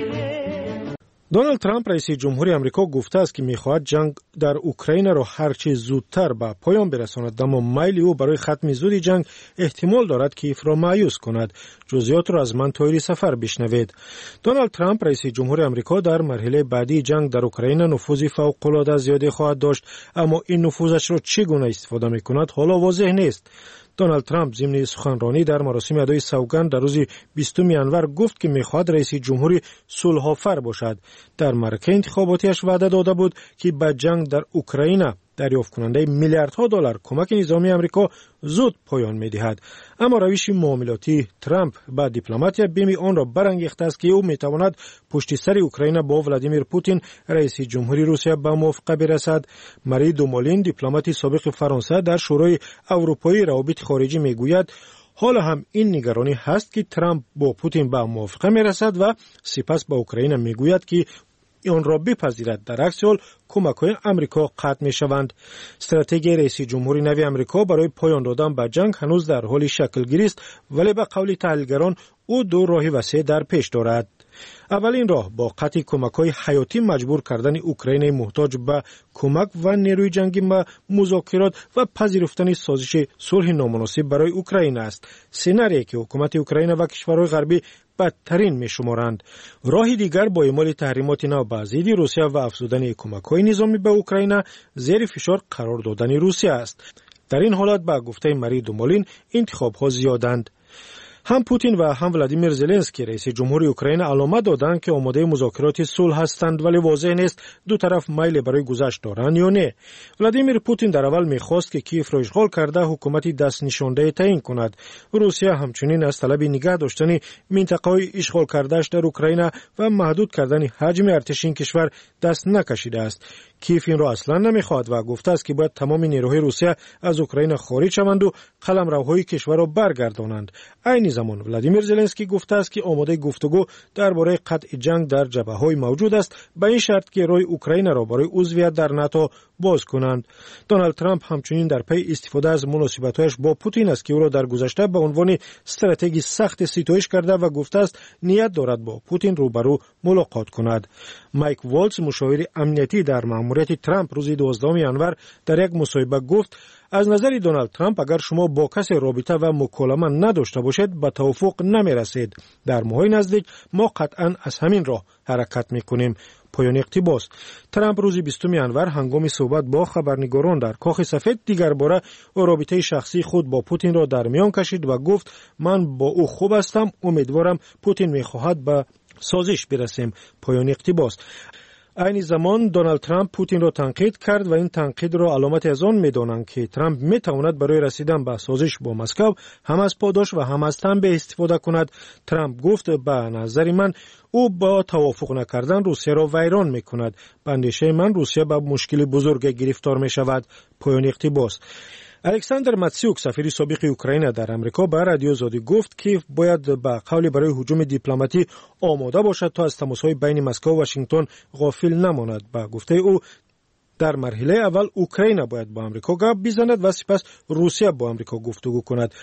دونالد ترامپ رئیس جمهوری آمریکا گفته است که می‌خواهد جنگ در اوکراین را هرچه زودتر به پایان برساند، اما میل او برای ختم زود جنگ احتمال دارد کیف را مایوس کند. جزئیات را از من طاهری سفر بشنوید. دونالد ترامپ رئیس جمهوری آمریکا در مرحله بعدی جنگ در اوکراین نفوذی فوق‌العاده زیادی خواهد داشت، اما این نفوذش را چگونه استفاده می‌کند حالا واضح نیست. دونالد ترامپ ضمن سخنرانی در مراسم ادای سوگند در روز بیستم ژانویه گفت که می‌خواهد رئیس جمهوری صلح‌آفر باشد. در معرکه انتخاباتیش وعده داده بود که به جنگ در اوکراین دریافت کننده میلیاردها دلار کمک نظامی آمریکا زود پایان می‌دهد. اما روش معاملاتی ترامپ با دیپلماتیا بیمی آن را برانگیخته است که او می‌تواند پشت سر اوکراین با ولادیمیر پوتین رئیس جمهوری روسیه به موافقه برسد. ماری دومولین دیپلمات سابق فرانسه در شورای اروپایی روابط خارجی میگوید حالا هم این نگرانی هست که ترامپ با پوتین به موافقه میرسد و سپس به اوکراین میگوید که آن را بپذیرد. در عکس حال کمک‌های آمریکا قطع می‌شوند. استراتژی رئیس جمهوری نو آمریکا برای پایان دادن به جنگ هنوز در حال شکل‌گیری است، ولی به قول تحلیلگران او دو راه وسیع در پیش دارد. اولین راه با قطع کمک‌های حیاتی مجبور کردن اوکراین محتاج به کمک و نیروی جنگی به مذاکرات و پذیرفتن سازش صلح نامناسب برای اوکراین است. سناریویی که حکومت اوکراین و کشورهای غربی بدترین می شمارند. راه دیگر با اعمال تحریمات نو به ضد روسیه و افزودن کمک‌های نظامی به اوکراین زیر فشار قرار دادن روسیه است. در این حالت با گفته ماری دومولین انتخاب‌ها زیادند. هم پوتین و هم ولادیمیر زلنسکی رئیس جمهوری اوکراین علامت دادند که آماده مذاکرات صلح هستند، ولی واضح نیست دو طرف میل برای گذشت دارند یا نه. ولادیمیر پوتین در اول می‌خواست که کیف را اشغال کرده حکومت دست نشانده تعیین کند. روسیه همچنین از طلب نگاه داشتن منطقه‌های اشغال کرده‌اش در اوکراین و محدود کردن حجم ارتش این کشور دست نکشیده است. کیف این را اصلا نمیخواد و گفته است که باید تمام نیروهای روسیه از اوکراین خارج شوند و قلمروهای کشور را برگردانند. این زمان ولادیمیر زلنسکی گفته است که آماده گفتگو درباره قطع جنگ در جبهه‌های موجود است، به این شرط که روی اوکراین را برای عضویت در ناتو باز کنند. دونالد ترامپ همچنین در پی استفاده از مناسبت‌هایش با پوتین است که او را در گذشته به عنوان استراتژی سخت ستایش کرده و گفته است نیت دارد با پوتین روبرو ملاقات کند. مایک والتز مشاور امنیتی در مأموریت ترامپ روز دوازدهم ژانویه در یک مصاحبه گفت از نظر دونالد ترامپ اگر شما با کسی رابطه و مکالمه نداشته باشید به توافق نمی رسید. در ماهای نزدیک ما قطعا از همین راه حرکت می کنیم. پایان اقتباس. ترامپ روز بیستم ژانویه هنگام صحبت با خبرنگاران در کاخ سفید دیگر باره رابطه شخصی خود با پوتین را در میان کشید و گفت من با او خوب هستم، امیدوارم پوتین میخواهد به سازش برسیم. پایان اقتباس. این زمان دونالد ترامپ پوتین را تنقید کرد و این تنقید را علامت از آن می‌دانند که ترامپ می‌تواند برای رسیدن به سازش با مسکو هم از پاداش و هم از تنبیه استفاده کند. ترامپ گفت به نظر من او با توافق نکردن روسیه را ویران می‌کند. به اندیشه من روسیه به مشکل بزرگ گرفتار می‌شود. پایان اقتباس. الکساندر ماتسیوک سفیر سابق اوکراین در امریکا به رادیو زادی گفت که باید به قول برای هجوم دیپلماتی آماده باشد تا از تماس‌های بین مسکو و واشنگتن غافل نماند. به گفته او در مرحله اول اوکراین باید با امریکا گپ بزند و سپس روسیه با امریکا گفتگو کند.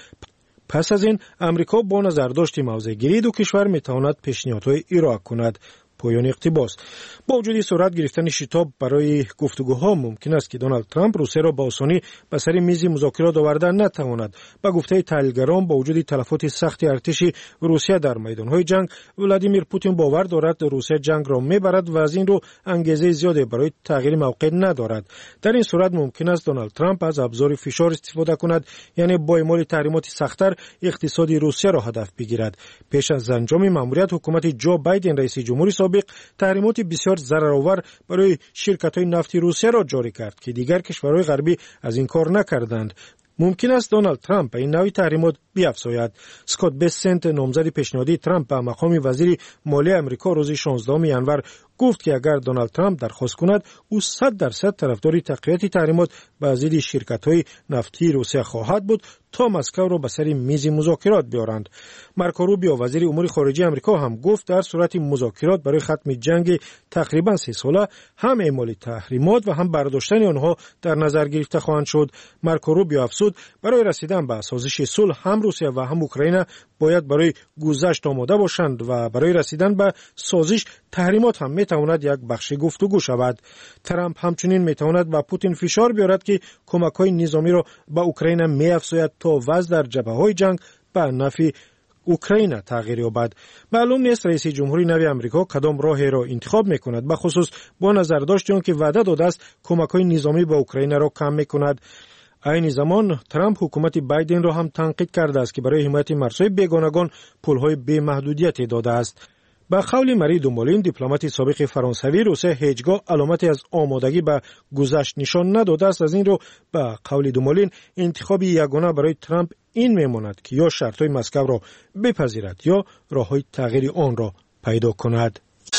پس از این امریکا با نظرداشت موضع‌گیری دو کشور میتواند پیشنهادهای ارائه کند. پایان اقتباس. با وجود صورت گرفتن شتاب برای گفتگوها ممکن است که دونالد ترامپ روسیه را به آسانی به سر میز مذاکرات آوردن نتواند. به گفته تحلیلگران با وجود تلفات سخت ارتش روسیه در میدانهای جنگ، ولادیمیر پوتین باور دارد روسیه جنگ را میبرد و از این رو انگیزه زیادی برای تغییر موقع ندارد. در این صورت ممکن است دونالد ترامپ از ابزار فشار استفاده کند، یعنی با اعمال تحریمات سخت‌تر اقتصاد روسیه را هدف بگیرد. پیش از انجام مأموریت حکومت جو بایدن رئیس جمهوری سابق تحریمات بسیار ضررآور برای شرکت‌های نفتی روسیه را جاری کرد که دیگر کشورهای غربی از این کار نکردند. ممکن است دونالد ترامپ این نوع تحریمات بیفزاید. اسکات بسنت نامزد پیشنهادی ترامپ به مقام وزیر مالی آمریکا روز شانزدهم ژانویه گفت که اگر دونالد ترامپ درخواست کند او صد درصد طرفدار تقویت تحریمات به ضد شرکت‌های نفتی روسیه خواهد بود تا مسکو را به سر میز مذاکرات بیارند. مارکو روبیو وزیر امور خارجه آمریکا هم گفت در صورت مذاکرات برای ختم جنگ تقریبا سه ساله هم اعمال تحریمات و هم برداشتن آنها در نظر گرفته خواهند شد. مارکو روبیو افزود برای رسیدن به سازش صلح هم روسیه و هم اوکراین باید برای گذشت آماده باشند و برای رسیدن به سازش تحریمات هم میتواند یک بخش گفتگو شود. ترامپ همچنین میتواند به پوتین فشار بیارد که کمک‌های نظامی را به اوکراین می‌افزاید تا وضع در جبهه‌های جنگ به نفع اوکراین تغییر یابد. معلوم نیست رئیس جمهوری نو آمریکا کدام راهی را انتخاب میکند، به خصوص با نظر داشت آن که وعده داده است کمک‌های نظامی به اوکراین را کم میکند. این زمان ترامپ حکومت بایدن را هم تنقید کرده است که برای حمایت مرزهای بیگانگان پولهای بی محدودیت داده است. با قول ماری دومولین دیپلمات سابق فرانسوی، روسیه هیچگاه علامتی از آمادگی به گذشت نشان نداده است. از این رو با قول دومولین انتخاب یگانه برای ترامپ این میماند که یا شرطهای مسکو را بپذیرد یا راههای تغییر آن را پیدا کند.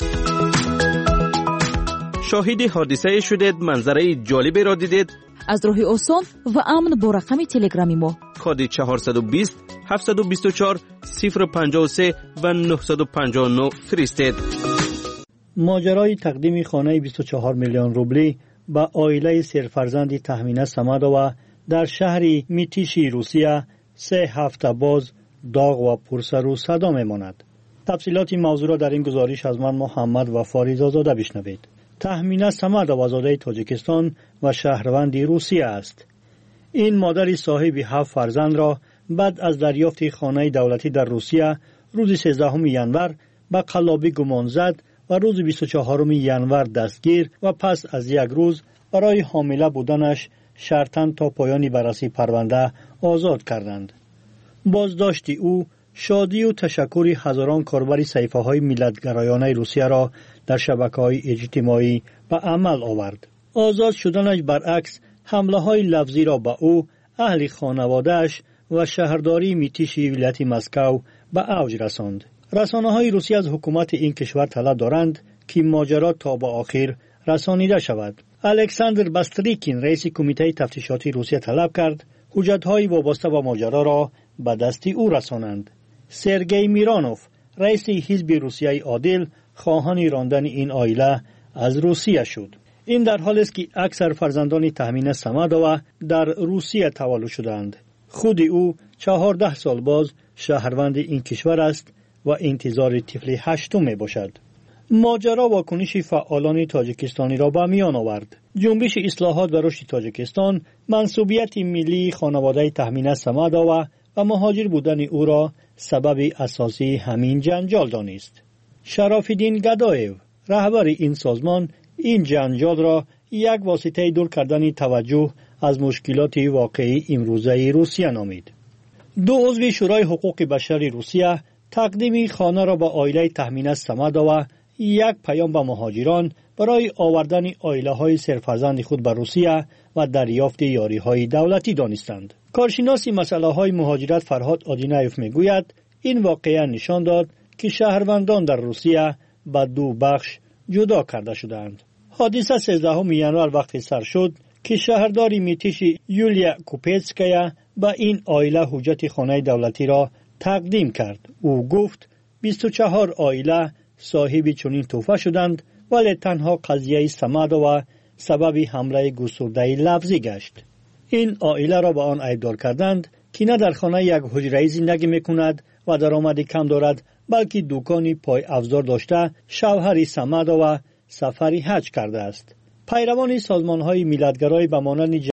شاهد حادثه شدید، منظره جالبی را دیدید؟ از راه آسان و امن با رقم تلگرامی ما کد چهارصد و بیست هفتصد و بیست و چهار صفر پنجاه و سه و نهصد و پنجاه و نه فرستید. ماجرای تقدیم خانه بیست و چهار میلیون روبلی به عائله سرفرزند تهمینه سمدووا در شهر میتیشی روسیه سه هفته باز داغ و پرسر و صدا میماند. تفصیلات این موضوع را در این گزارش از من محمد و فاریزاده بشنوید. تهمینه سمدووا زاده تاجیکستان و شهروند روسیه است. این مادر صاحب هفت فرزند را بعد از دریافت خانه دولتی در روسیه روز سیزدهم ژانویه به قلابی گمان زد و روز بیست و چهارم ژانویه دستگیر و پس از یک روز برای حامله بودنش شرطاً تا پایان بررسی پرونده آزاد کردند. بازداشت او شادی و تشکر هزاران کاربر صحیفه‌های ملت‌گرایانه روسیه را در شبکه‌های اجتماعی به عمل آورد. آزاد شدنش برعکس حمله‌های لفظی را به او، اهل خانواده‌اش و شهرداری میتیشی ولایت مسکو به اوج رساند. رسانه‌های روسیه از حکومت این کشور طلب دارند که ماجرا تا به آخر رسانیده شود. الکساندر باستریکین رئیس کمیته تفتیشاتی روسیه طلب کرد حجت‌های وابسته به ماجرا را به دست او رسانند. سرگئی میرانوف رئیس حزب روسیه عادل خواهان راندن این عائله از روسیه شد. این در حالی است که اکثر فرزندان تهمینه سمدووا در روسیه تولد شدند. خود او چهارده سال باز شهروند این کشور است و انتظار طفل هشتم می باشد. ماجرا واکنش فعالان تاجیکستانی را به میان آورد. جنبش اصلاحات و رشد تاجیکستان منسوبیت ملی خانواده تهمینه سمدووا و مهاجر بودن او را سبب اساسی همین جنجال دانست. شراف‌الدین گدایو رهبر این سازمان این جنجال را یک واسطه دور کردن توجه از مشکلات واقعی امروزه روسیه نامید. دو عضو شورای حقوق بشر روسیه تقدیم خانه را به عائله تهمینه سمدووا یک پیام به مهاجران برای آوردن عائله‌های سرفرزند خود به روسیه و دریافت یاری‌های دولتی دانستند. کارشناس مسائل مهاجرت فرهاد آدینایف میگوید این واقعه نشان داد که شهروندان در روسیه به دو بخش جدا کرده شدند. حادثه سیزدهم ژانویه وقتی سر شد که شهرداری میتیش یولیا کوپتسکایا به این عائله حجت خانه دولتی را تقدیم کرد. او گفت بیست و چهار عائله صاحب چنین تحفه شدند ولی تنها قضیه سمدووا سبب حمله گسترده لفظی گشت. این عائله را به آن عیبدار کردند که نه در خانه یک حجره زندگی میکند و درآمدی کم دارد بلکه دکانی پای افزار داشته شوهر سمدووا سفری حج کرده است. پیروان سازمان‌های ملیت‌گرای به مانند